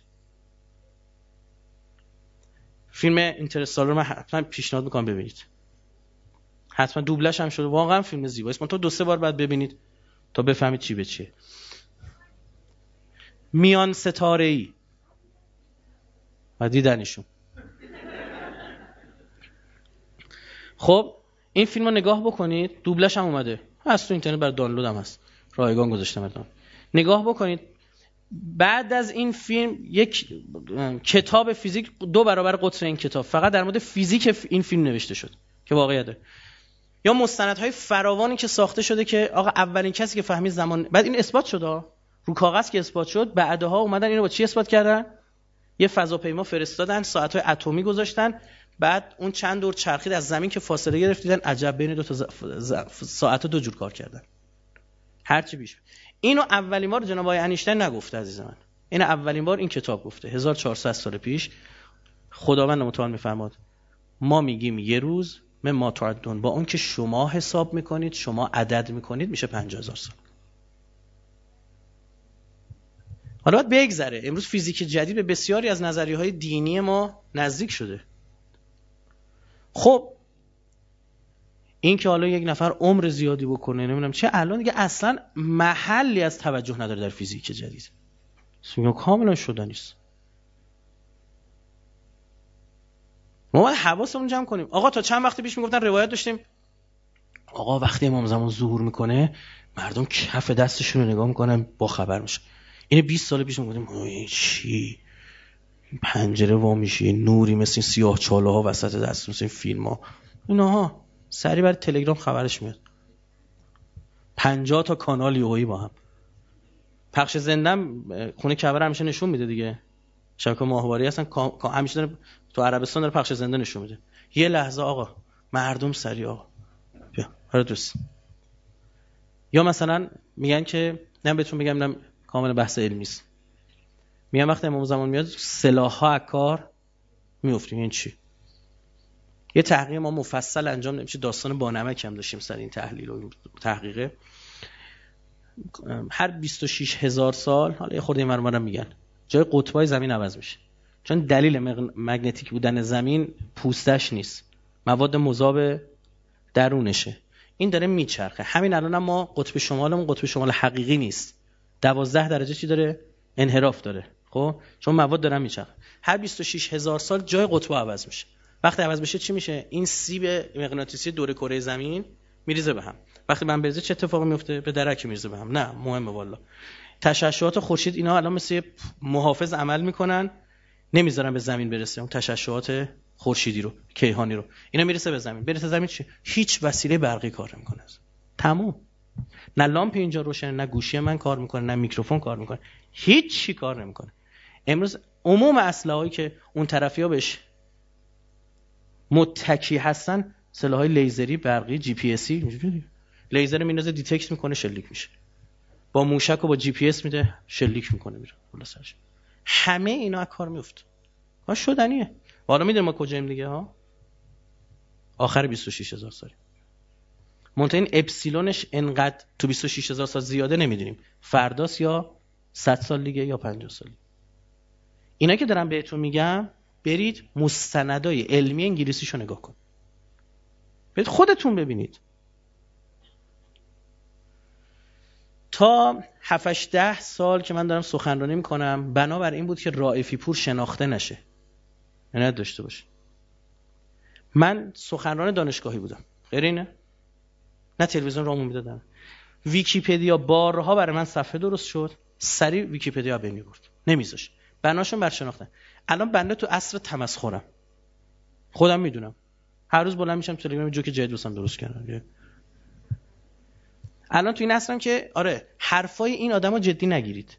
فیلم اینترستلار رو من حتما پیشنهاد میکنم ببینید، حتما دوبلش هم شده، واقعا فیلم زیبایی است، من تو 2-3 بار بعد ببینید تا بفهمید چی به چیه. میان ستاره‌ای و دیدنشون. خب این فیلم رو نگاه بکنید، دوبلش هم اومده، هست تو اینترنت، بر دانلود هم هست، رایگان گذاشتم الان، نگاه بکنید. بعد از این فیلم یک کتاب فیزیک 2 برابر قطر این کتاب فقط در مورد فیزیک این فیلم نوشته شد که واقعیته. یا مستندهای فراوانی که ساخته شده که آقا اولین کسی که فهمید زمان، بعد این اثبات شد رو کاغذ که اثبات شد، بعدها اومدن اینو با چی اثبات کردن؟ یه فضاپیما فرستادن، ساعت‌های اتمی گذاشتن، بعد اون چند دور چرخید از زمین که فاصله گرفت، دیدن عجب بین 2 تا ساعت 2 جور کار کردن. هرچی بیش. اینو اولین بار جناب آقای انیشتین نگفته عزیز من، این اولین بار این کتاب گفته 1400 سال پیش. خداوند متعال میفرماد ما میگیم یه روز من ما تعدون، با اون که شما حساب میکنید، شما عدد میکنید، میشه 50000 سال. حالا باید بگذره. امروز فیزیک جدید به بسیاری از نظریه‌های دینی ما نزدیک شده. خب این که حالا یک نفر عمر زیادی بکنه نمیدونم چه، الان دیگه اصلا محلی از توجه نداره در فیزیک جدید، سویا کاملا شده نیست. ما باید حواسمون جمع کنیم. آقا تا چند وقت پیش میگفتن، روایت داشتیم آقا وقتی امام زمان ظهور میکنه مردم کف دستشون رو نگاه میکنن با خبر میشه. اینه 20 سال پیش میگفتیم این چی، پنجره وا میشه نوری مثل این سیاه چاله ها وسط دست، مثل این فیلم ها، اینها سری بر تلگرام خبرش میاد. 50 تا کانال یوهی با هم پخش زندم، خونه کبر همیشه نشون میده دیگه، شبکه ماهواره هستن همیشه داره تو عربستان داره پخش زنده نشون میده. یه لحظه آقا مردم سری آقا بیا هر دوست. یا مثلا میگن که بهتون بگم کاملا بحث علمی است، میگن وقتی امام زمان میاد سلاح‌ها از کار میافتیم. این چی؟ یه تحقیق ما مفصل انجام نمیشه، داستان بانمک هم داشتیم سر این تحلیل و تحقیقه. هر 26000 سال، حالا یه خورده اینورم میگن، جای قطبای زمین عوض میشه، چون دلیل مگنتیک بودن زمین پوستش نیست، مواد مذاب درونشه. این داره میچرخه. همین الان هم ما قطب شمالمون قطب شمال حقیقی نیست، 12 درجه چی داره؟ انحراف داره. خب چون مواد دارن میچرخه، هر 26000 سال جای قطب عوض میشه. وقتی عوض بشه چی میشه؟ این سیب مغناطیسی دور کره زمین میریزه به هم. وقتی من بریزه چه اتفاقی میفته؟ به درک میریزه به هم. نه مهمه والا. تشعشعات خورشید اینا الان مثل محافظ عمل میکنن، نمیذارن به زمین برسه. اون تشعشعات خورشیدی رو، کیهانی رو، اینا میرسه به زمین. برسه زمین چی؟ هیچ وسیله برقی کار نمیکنه. تموم. نه لامپ اینجا روشنه، نه گوشی من کار میکنه، نه میکروفون کار میکنه، هیچ چی کار نمیکنه. امروز عموم اسلحه‌ای که اون طرفی‌ها بهش متکی هستن، سلاح‌های لیزری، برقی، جی پی اسی، اینجوری لیزر میندازه دیتکت میکنه شلیک میشه، با موشک و با جی پی اس میده شلیک میکنه میره بالا سرش. همه اینا از کار میفته. ها شدنیه. حالا میدونیم ما کجاییم دیگه ها؟ آخر 26000 سال. منتها این اپسیلونش انقدر تو 26000 سال زیاده نمیدونیم، فرداست یا 100 سال دیگه یا 50 سال. اینا که دارم بهتون میگم، برید مستندای علمی انگلیسیشو نگاه کن، برید خودتون ببینید. تا 7-10 سال که من دارم سخنرانی میکنم، بنابر این بود که رائفی پور شناخته نشه، نه داشته باشه. من سخنران دانشگاهی بودم، غیر اینه؟ نه تلویزیون رامون میدادن. ویکی‌پدیا بارها برای من صفحه درست شد، سریع ویکی‌پدیا به میبرد، نمیذاش. بناشون برشناختن. الان بنده تو عصر تمسخرم، خودم میدونم. هر روز بلند میشم تلگرام جوک جدید واسم درست کردم. الان تو این عصرم که آره حرفای این آدما جدی نگیرید.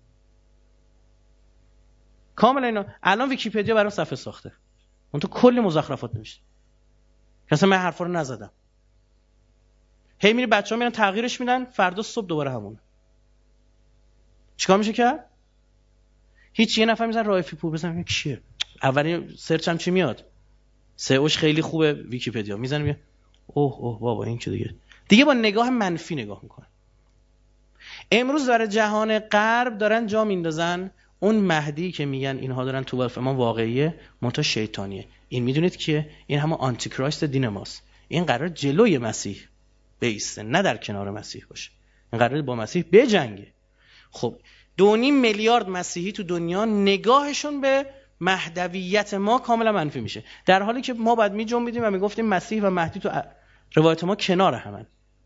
کاملا اینا. الان ویکی‌پدیا برام صفحه ساخته. اون تو کلی مزخرفات نوشته. اصلا من حرفا رو نزدم. هی میری بچه‌ها میرن تغییرش میدن، فردا صبح دوباره همونه. چیکار میشه کرد؟ هیچ. یه نفر میزنه رائفی پور، بزنم کیه؟ اولین سرچ هم چی میاد؟ سئوش خیلی خوبه ویکی‌پدیا. میزنم میگه اوه بابا این که دیگه با نگاه منفی نگاه میکنه. امروز در جهان غرب دارن جا میندازن اون مهدی که میگن اینها دارن تو ما واقعیه، منتها شیطانیه. این میدونید که این همه آنتی کرایست دین ماست. این قرار جلوی مسیح بیسته، نه در کنار مسیح باشه. این قرار با مسیح بجنگه. خب 2.5 میلیارد مسیحی تو دنیا نگاهشون به مهدویت ما کاملا منفی میشه، در حالی که ما بعد میجنبیدیم و میگفتیم مسیح و مهدی تو روایت ما کنار همن.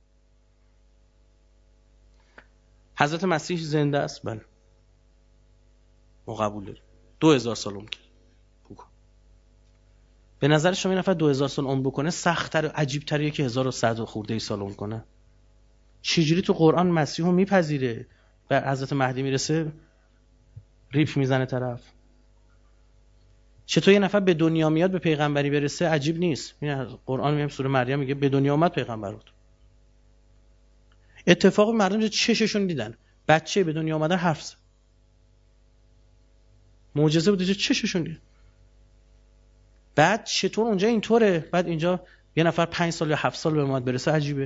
حضرت مسیح زنده است، بله ما قبول داریم. 2000 سال عمر کرد. به نظر شما این نفر 2000 سال عمر بکنه سخت‌تر و عجیب‌تریه که 1100 خورده ای سال عمر کنه؟ چجوری تو قرآن مسیح رو میپذیره و حضرت مهدی میرسه ریپ میزنه طرف؟ چطور یه نفر به دنیا میاد به پیغمبری برسه عجیب نیست؟ این قرآن میگه سوره مریم میگه به دنیا اومد پیغمبر بود. اتفاق مردم چششون دیدن بچه به دنیا اومدن حرف زد. معجزه بود چششون دیدن. بعد چطور اونجا اینطوره، بعد اینجا یه نفر 5 سال یا 7 سال به اومد برسه عجیبه.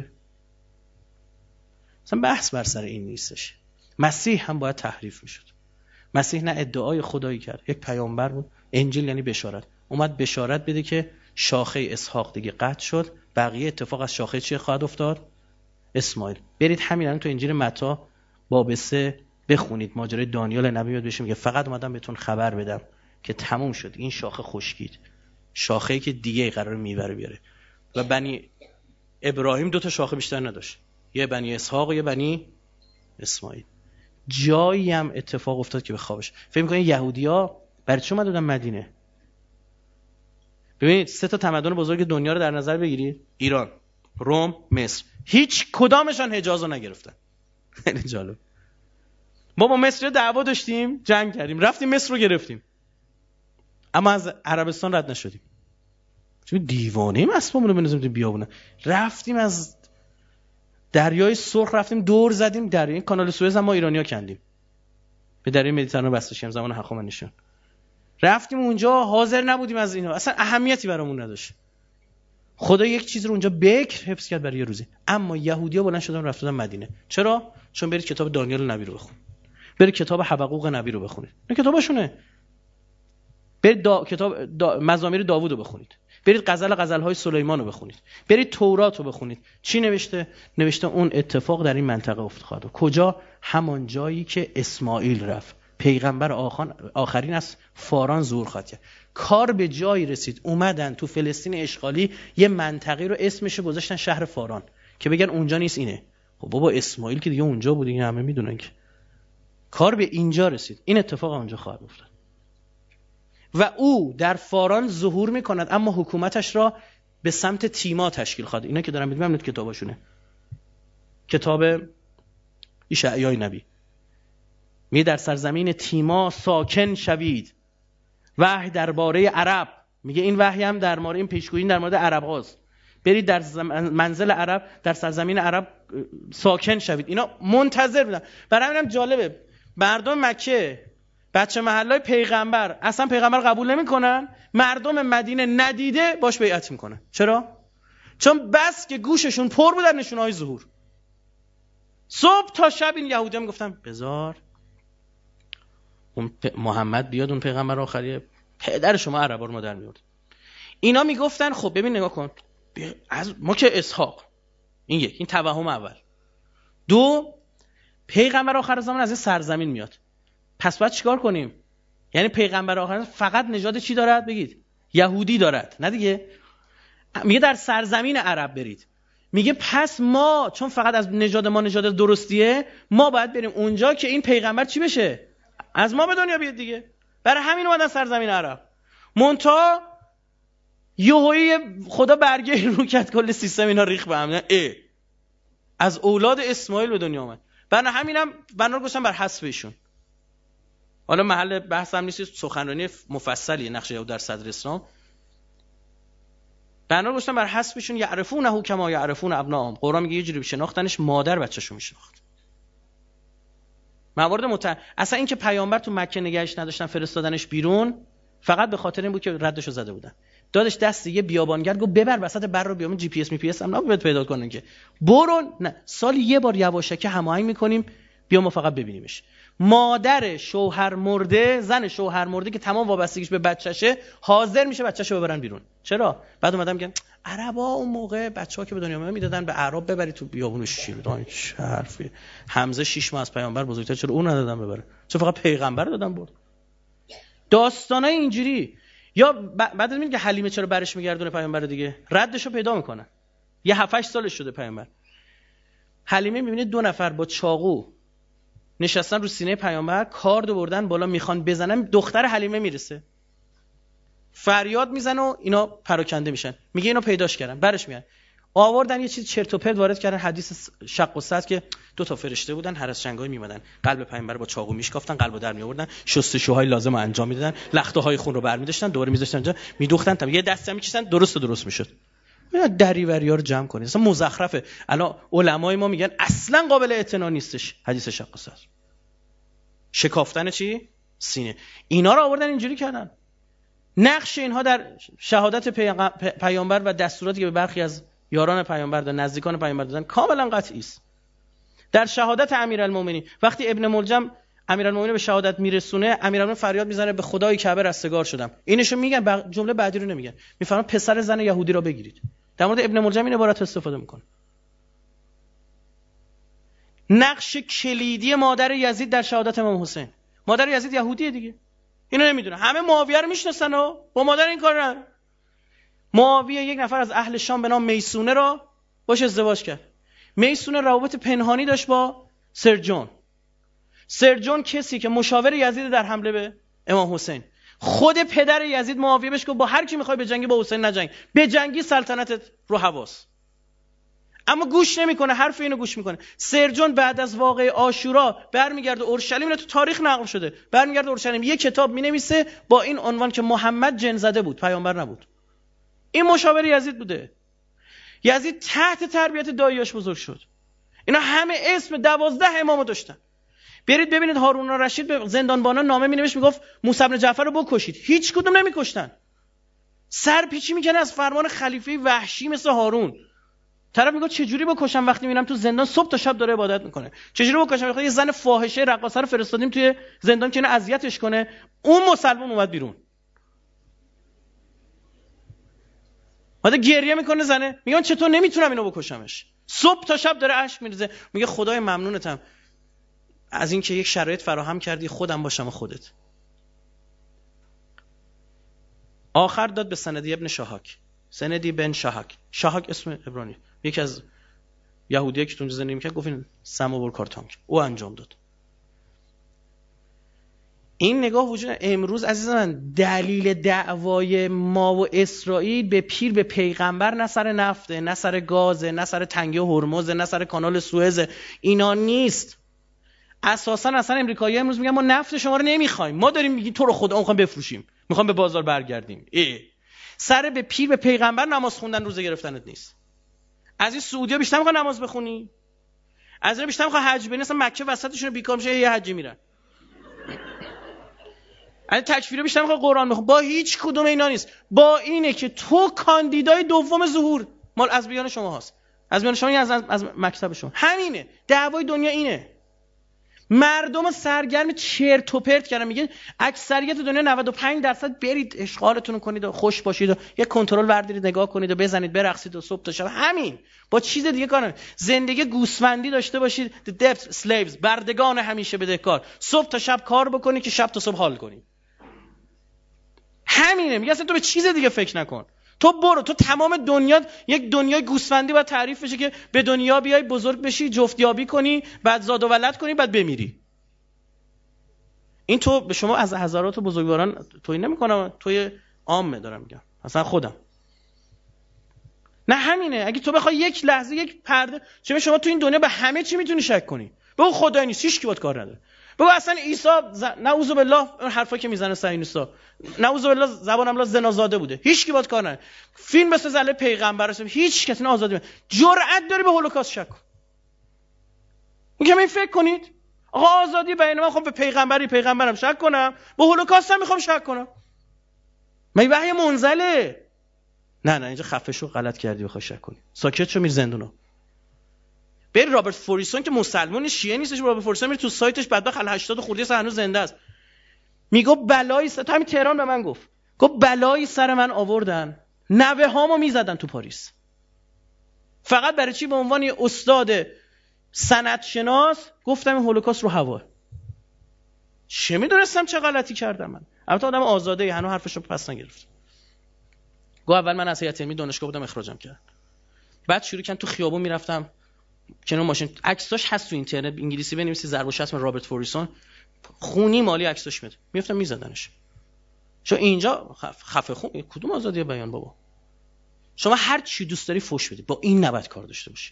اصلا بحث بر سر این نیستش. مسیح هم باید تحریف میشد. مسیح نه ادعای خدایی کرد، یک پیامبر بود. انجیل یعنی بشارت، اومد بشارت بده که شاخه اسحاق دیگه قطع شد، بقیه اتفاق از شاخه چی خواهد افتاد؟ اسماعیل. برید همین الان تو انجیل متی باب 3 بخونید، ماجرای دانیال نبی میاد بهش میگه فقط اومدم بهتون خبر بدم که تموم شد، این شاخه خشکید، شاخه‌ای که دیگه قرار میوه بیاره. و بنی ابراهیم 2 تا شاخه بیشتر نداشت، یه بنی اسحاق و یه بنی اسماعیل. جایی هم اتفاق افتاد که به خوابش. فکر می‌کنین یهودی‌ها برای چی اومدن مدینه؟ ببینید 3 تا تمدن بزرگ دنیا رو در نظر بگیرید، ایران، روم، مصر. هیچ کدامشان حجاز رو نگرفتن. خیلی جالب. ما با مصر دعوا داشتیم، جنگ کردیم، رفتیم مصر رو گرفتیم، اما از عربستان رد نشدیم. چون دیوانه‌ایم اسبمون رو بنزیم تو بیابونه. رفتیم از دریای سرخ رفتیم دور زدیم دریای کانال سوئز، ما ایرانی‌ها کندیم، به دریای مدیترانه بستش کردیم زمان هخامنشیان. رفتیم اونجا حاضر نبودیم از اینا، اصلا اهمیتی برامون نداشت. خدا یک چیز رو اونجا بکر حفظ کرد برای یه روزی. اما یهودی‌ها بلند شدن رفتن مدینه. چرا؟ چون برید کتاب دانیال نبی رو بخونید، برید کتاب حبقوق نبی رو بخونید، این کتاباشونه. برید مزامیر داوود رو بخونید، برید غزل‌های سلیمان رو بخونید، برید تورات رو بخونید. چی نوشته؟ نوشته اون اتفاق در این منطقه افتاد. کجا؟ همان جایی که اسماعیل رفت، پیغمبر آخرین از فاران ظهور خواهد کرد. کار به جایی رسید اومدن تو فلسطین اشغالی یه منطقه رو اسمش گذاشتن شهر فاران که بگن اونجا نیست اینه. خب بابا اسماعیل که دیگه اونجا بود، این همه میدونن که. کار به اینجا رسید، این اتفاق اونجا خواهد افتاد و او در فاران ظهور میکند، اما حکومتش را به سمت تیما تشکیل خواهد. اینا که دارم میگم کتاباشونه، کتاب اشعیای نبی می در سرزمین تیما ساکن شوید. وحی درباره عرب میگه، این وحی هم در مورد این پیشگویی در مورد عرب هاست. برید در منزل عرب، در سرزمین عرب ساکن شوید. اینا منتظر بودن. برای همینم جالبه مردم مکه بچه محلای پیغمبر اصلا پیغمبر قبول نمیکنن، مردم مدینه ندیده باش بیعت میکنن. چرا؟ چون بس که گوششون پر بود در نشونه‌های ظهور. صبح تا شب این یهودی‌ها میگفتن بذار اون محمد بیاد، اون پیغمبر آخریه، پدر شما عربا رو ما در میارد. اینا میگفتن خب ببین نگاه کن، از ما که اسحاق، این یک، این توهم اول. 2 پیغمبر آخر زمان از این سرزمین میاد، پس باید چیکار کنیم؟ یعنی پیغمبر آخر فقط نژاد چی دارد؟ بگید یهودی دارد، نه دیگه. میگه در سرزمین عرب برید. میگه پس ما چون فقط از نژاد ما نژاد درستیه، ما باید بریم اونجا که این پیغمبر چی بشه؟ از ما به دنیا بیاد دیگه. برای همین اومدن سرزمین عرب. مونتا یهویی خدا برگه رو کرد، کل سیستم اینا ریخ به هم. از اولاد اسماعیل به دنیا اومد. برای همینم بنا رو گذاشتن بر حسب ایشون. حالا محل بحثم نیست، سخنرانی مفصلی نقش یهود در صدر اسلام. بنا رو گذاشتن بر حسب ایشون، یعرفونه کما یعرفون ابناهم. قرآن میگه یه جوری شناختنش مادر بچه‌شو میشناخت. موارد اصلا این که پیامبر تو مکه نگهش نداشتن فرستادنش بیرون فقط به خاطر این بود که ردشو زده بودن. دادش دست یه بیابانگرد گفت ببر وسط بر رو بیام، جی پی اس هم نبود پیدا کنن که برو، نه سال یه بار یواشکی هماهنگ میکنیم بیا ما فقط ببینیمش. مادر شوهر مرده، زن شوهر مرده که تمام وابستگیش به بچه‌شه، حاضر میشه بچه‌شو ببرن بیرون. چرا؟ بعد اومدم میگن عربا اون موقع بچه‌ها که به دنیا میدادن به اعراب ببری تو بیابونش چی میدن، چه حرفی. حمزه 6 ماه از پیامبر بزرگتر، چرا اون ندادن ببره؟ چرا فقط پیغمبر دادن برد؟ داستانای اینجوری. یا بعد میگه حلیمه چرا برش میگردونه پیامبر دیگه، ردشو پیدا میکنن. یه 7-8 سالش شده پیامبر. حلیمه میبینه 2 نفر با چاقو نشستن رو سینه پیامبر، کاردو بردن بالا میخوان بزنن، دختر حلیمه میرسه فریاد میزنه و اینا پراکنده میشن. میگه اینو پیداش کردن، برش میگن آوردن یه چیز چرت و پرت وارد کردن، حدیث شق و صد که 2 تا فرشته بودن هر از شنگای میمدن قلب پیامبر با چاقو میشکافتن، قلبو در میآوردن، شستشوهای لازم رو انجام میدادن، لخته های خون رو برمی‌داشتن دوباره میذاشتن اونجا میدوختن تا یه دسته میکشن درست میشد. اینا دریوریا رو جمع کنید، اصلا مزخرفه. الان علمای ما میگن اصلا قابل اعتنا نیستش حدیث شق و صد. شکافتن چی؟ سینه. اینا رو آوردن اینجوری کردن. نقش اینها در شهادت پیامبر و دستوراتی که به برخی از یاران پیامبر دادن، نزدیکان پیامبر دادن، کاملا قطعی است. در شهادت امیرالمومنین وقتی ابن ملجم امیرالمومنین به شهادت میرسونه، امیرالمومنین فریاد میزنه به خدای کعبه رستگار شدم. اینشو میگن، جمله بعدی رو نمیگن. میفرمان پسر زن یهودی را بگیرید. در مورد ابن ملجم این عبارت استفاده میکنه. نقش کلیدی مادر یزید در شهادت امام حسین. مادر یزید یهودیه دیگه. اینو نمیدونه. همه معاویه رو میشناسن و با مادر این کار نه. معاویه یک نفر از اهل شام به نام میسونه را باش ازدواج کرد. میسونه روابط پنهانی داشت با سرجون. سرجون کسی که مشاور یزید در حمله به امام حسین. خود پدر یزید معاویه بهش گفت با هر کی میخوای بجنگی با حسین نجنگ. بجنگی سلطنتت رو حواس. اما گوش نمیکنه، حرف اینو گوش میکنه. سرجون بعد از واقعه عاشورا برمیگرده اورشلیم، اینو تو تاریخ نقل شده. برمیگرده اورشلیم، یک کتاب مینویسه با این عنوان که محمد جن زده بود، پیامبر نبود. این مشاور یزید بوده. یزید تحت تربیت داییاش بزرگ شد. اینا همه اسم 12 امامو داشتن. برید ببینید هارون الرشید به زندانبانان نامه مینوشت، میگفت موسی بن جعفر رو بکشید. هیچ کدوم نمیکشتن. سرپیچی میکنه از فرمان خلیفه وحشی مثل هارون. طرف میگه چه جوری بکشم وقتی میبینم تو زندان صبح تا شب داره عبادت میکنه؟ چه جوری بکشم وقتی یه زن فاحشه رقاصه رو فرستادیم توی زندان که اینو اذیتش کنه؟ اون مسلمان اومد بیرون. بعد گریه میکنه زنه، میگه چطور نمیتونم اینو بکشمش؟ صبح تا شب داره اشک میریزه، میگه خدای ممنونتم از اینکه یک شرایط فراهم کردی خودم باشم و خودت. آخر داد به سندی ابن شاهاک، سندی بن شاهاک. شاهاک اسم عبرانی، یکی از یهودیایی که اونجا زندگی میکرد، گفت این سمو کارتانک او انجام داد. این نگاه وجود امروز عزیزان، دلیل دعوای ما و اسرائیل به پیر به پیغمبر نه سر نفته، نه سر گازه، نه سر تنگه هرمز، نه سر کانال سوئز، اینا نیست. اساسا اصلا امریکایی‌ها امروز میگن ما نفت شما رو نمیخوایم، ما داریم میگیم تو رو خدا میخوایم بفروشیم، میخوایم به بازار برگردیم. سر به پیر به پیغمبر نماز خوندن روزه گرفتنت نیست. از این سعودی‌ها بیشتر میخوان نماز بخونی، از این بیشتر میخوان حج بری. اصلا مکه وسطشون بیکار میشه یه حجی میرن. از تکفیرها بیشتر میخوان قرآن بخون. با هیچ کدوم اینا نیست. با اینه که تو کاندیدای دوم ظهور مال از بیان شما هست، از بیان شما از مکتب شما. همینه دعوای دنیا، اینه. مردم سرگرم چرت و پرت کردن. میگه اکثریت دنیا 95% برید اشغالتون کنید و خوش باشید و یه کنترل بردارید نگاه کنید و بزنید برقصید و صبح تا شب. همین، با چیز دیگه کار ندارید. زندگی گوسفندی داشته باشید، the debt slaves، بردگان همیشه بدهکار. صبح تا شب کار بکنید که شب تا صبح حال کنید. همینه. میگه اصلا تو به چیز دیگه فکر نکن. تو برو، تو تمام دنیا یک دنیای گوسفندی باید تعریف بشه که به دنیا بیای، بزرگ بشی، جفتیابی کنی، بعد زاد و ولد کنی، بعد بمیری. این تو به شما از هزارات بزرگواران تویی نمی‌کنم، توی عامه دارم میگم، اصلا خودم. نه همینه. اگه تو بخوای یک لحظه یک پرده، چه شما تو این دنیا به همه چی میتونی شک کنی. بگو خدایی نیست، هیچ کی باهات کار نداره. بگو اصلا عیسی نعوذ بالله، اون حرفا که میزنه صهیونیستا، نعوذ بالله زبانم الله زنازاده بوده، هیچ کی باهات کار نداره. فیلم بساز علی پیغمبر، هیچ کسی آزادی جرأت داری به هولوکاست شک کن. میگم این فکر کنید آقا آزادی بیان، من خب به پیغمبرم شک کنم، به هولوکاست هم میخوام شک کنم. من وحی منزله. نه اینجا خفه شو، غلط کردی بخوای شک کنی. ساکت شو، میر زندونا. بری رابرت فوریسون که مسلمان شیعه نیستش، رابرت فوریسون میره تو سایتش بدبخت 80 خورده سال هنوز زنده است. میگه بلایی سر همین تهران به من گفت بلایی سر من آوردن، نوه هامو میزدن تو پاریس. فقط برای چی؟ به عنوان یه استاد سند شناس گفتم این هولوکاست رو هوا. چه میدونستم چه غلطی کردم من. البته آدم آزاده، هنوز حرفشو پس نگرفت. گو اول من از هیئت علمی دانشگاه بودم، اخراجم کرد. بعد شروع کردم تو خیابون میرفتم کنار ماشین، عکساش هست تو اینترنت، انگلیسی بنویسی ضرب و شتم رابرت فوریسون، خونی مالی عکساش میاد، میافتم میزدنش. چون اینجا خفه خون کدوم آزادی بیان بابا؟ شما هر چی دوست داری فوش بدی، با این نباید کار داشته باشی.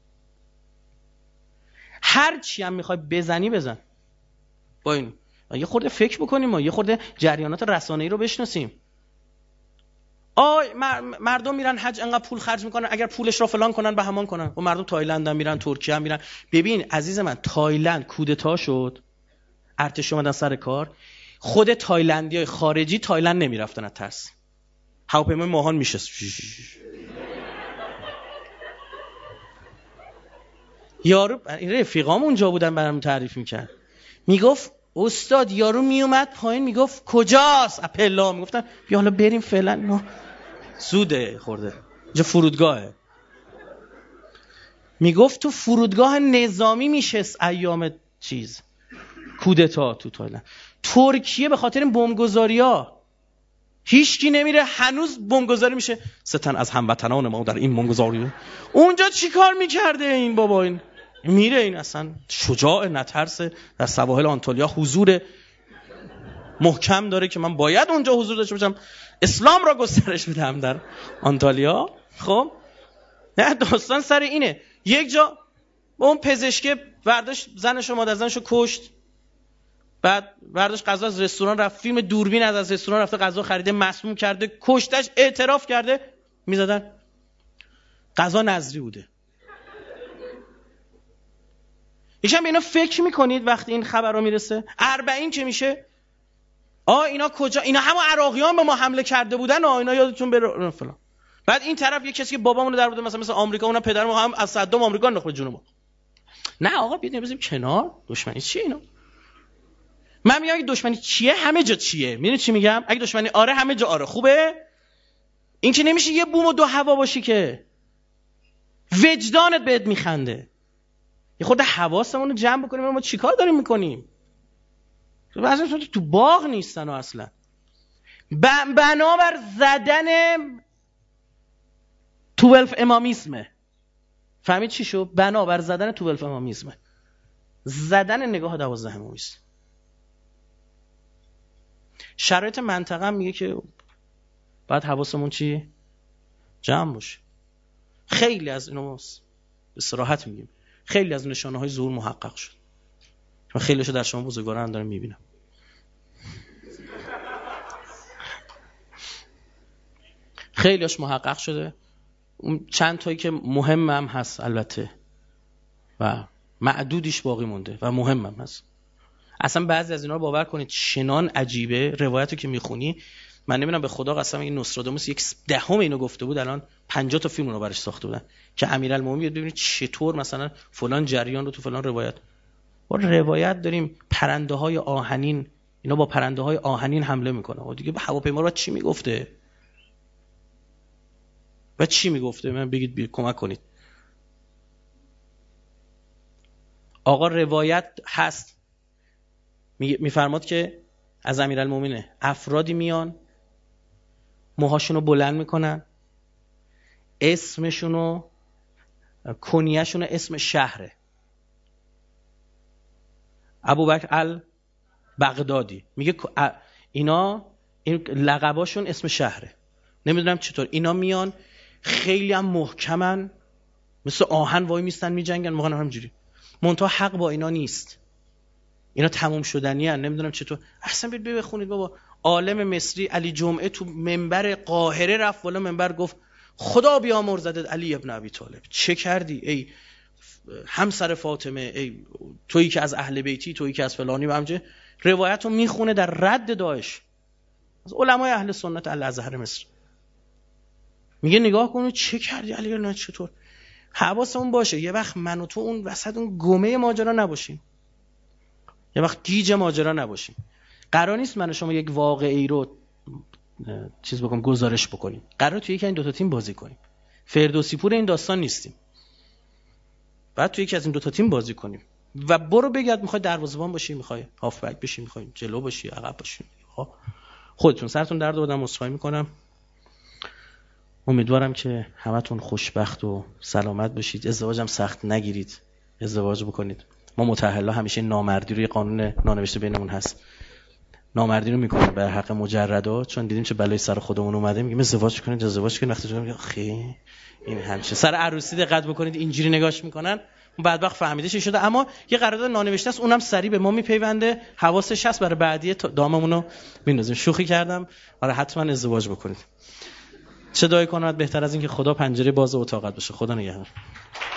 هر چی هم میخوای بزنی بزن. با این یه خورده فکر بکنیم، ما یه خورده جریانات رسانه‌ای رو بشناسیم. مردم میرن حج، انقدر پول خرج میکنن، اگر پولش رو فلان کنن به همان کنن. و مردم تایلند هم میرن، ترکیه هم میرن. ببین عزیز من، تایلند کودتا شد، ارتش اومدن سر کار، خود تایلندیای خارجی تایلند نمیرفتن از ترس. هواپیمای ماهان میشه. یارو این رفیقام اونجا بودن برام تعریف میکرد، میگفت استاد یارو میومد پایین میگفت کجاست اپلا، میگفتن بیا حالا بریم فعلا، نه سوده خورده اینجا فرودگاهه. میگفت تو فرودگاه نظامی میشست ایام چیز کودتا تو تایلند. ترکیه به خاطر این بمبگذاری‌ها هیچکی نمیره، هنوز بمبگذاری میشه. 3 تن از هموطنان ما در این بمبگذاری. اونجا چیکار میکرده این بابا؟ این میره، این اصلا شجاع، نترسه، در سواحل آنتالیا حضور محکم داره که من باید اونجا حضور داشته باشم، اسلام را گسترش بدم در آنتالیا. خب نه داستان سر اینه. یک جا با اون پزشک برداشت زنش و مادر زنش رو کشت، بعد برداشت غذا از رستوران رفت، فیلم دوربین از رستوران رفته غذا خریده، مسموم کرده، کشتش، اعتراف کرده، میزدن. غذا نظری بوده. یکم به اینا فکر میکنید وقتی این خبر رو میرسه؟ 40 که میشه اینا کجا؟ اینا همون عراقیان به ما حمله کرده بودن، اینا یادتون بره فلان. بعد این طرف یک کسی که بابامون در بوده مثلا آمریکا، اونم پدرم هم از صدام آمریکا انداخت جنوب. نه آقا بیاید بزنیم کنار. دشمنی چیه اینا؟ من میگم اگه دشمنی چیه همه جا چیه. میدونی چی میگم؟ اگه دشمنی آره همه جا آره. خوبه؟ این که نمیشه یه بوم و 2 هوا باشی که وجدانت بهت میخنده. یه خورده حواسمون رو جمع بکنیم ما چیکار داریم میکنیم. بعضی‌ها تو باغ نیستن اصلا. بنابر زدن 12 امامیسمه. فهمید چی شو؟ بنابر زدن 12 امامیسمه. زدن نگاه 12 امامیسم. شرایط منطقه هم میگه که باید حواسمون چی؟ جمع باشه. خیلی از اینا به صراحت میگیم خیلی از نشانه‌های ظهور محقق شد. من خیلیشو در شما بزرگواران دارم میبینم. خیلیش محقق شده. اون چند تایی که مهم هم هست البته و معدودیش باقی مونده و مهم هم هست. اصلا بعضی از اینا رو باور کنید شنان عجیبه. روایتو که میخونی من نمیدونم، به خدا قسم این نوستراداموس 1/10 اینو گفته بود الان 50 تا فیلم رو براش ساخته بودن که امیرالمومنین بیاد ببینید چطور مثلا فلان جریان رو تو فلان روایت. ما روایت داریم پرنده های آهنین، اینا با پرنده های آهنین حمله میکنه. و دیگه به هواپیما رو چی میگفته؟ و چی میگفته؟ من بگید کمک کنید. آقا روایت هست میفرماد که از امیرالمومنین افرادی میان موهاشون رو بلند میکنن، اسمشونو کنیه‌شون اسم شهره. ابوبکر البغدادی میگه اینا این لقباشون اسم شهره. نمیدونم چطور اینا میان خیلی هم محکمن، مثل آهن وای میستن میجنگن، موقع همینجوری. منتها حق با اینا نیست، اینا تموم شدنی هن. نمیدونم چطور احسن برید بخونید بابا. عالم مصری علی جمعه تو منبر قاهره رفت بالا منبر گفت خدا بیامرزدت علی ابن ابی طالب، چه کردی ای همسر فاطمه، ای تویی که از اهل بیتی، تویی که از فلانی. و همچه روایت رو میخونه در رد داعش از علمای اهل سنت الازهر مصر. میگه نگاه کنید چه کردی علی، نه چطور. حواسمون باشه یه وقت من و تو اون وسط اون گمه ماجرا نباشیم، یه وقت گیج ماجرا نباشیم. قرار نیست من و شما یک واقعی رو چیز بکنیم، گزارش بکنیم. قرار توی یکی این دو تا تیم بازی کنیم. فردوسی پور این داستان نیستیم. بعد توی یکی از این دو تا تیم بازی کنیم و برو بگرد میخوای دروازه‌بان باشی، میخوای هافبک بشی، میخوای جلو باشی، عقب باشی. خودتون سرتون درد آوردم، عذرخواهی میکنم. امیدوارم که همتون خوشبخت و سلامت باشید. ازدواجم سخت نگیرید، ازدواج بکنید. ما متأهلا همیشه نامردی روی قانون نانوشته بینمون هست، نامردی رو میکنیم به حق مجردا، چون دیدیم چه بلایی سر خودمون اومده میگیم ازدواج کنید، ازدواج کنید. وقتی میگم خیلی این همشه سر عروسی دقت بکنید اینجوری نگاش میکنن، اون بدبخت فهمیده چی شده. اما یه قرارداد نانوشته است، اونم سریع به ما میپیونده، حواسش هست برای بعدی داممون رو میندازیم. شوخی کردم، آره حتما ازدواج بکنید. چه دعایی کنم بهتر از این که خدا پنجره باز اتاقت بشه. خدا نگهدار.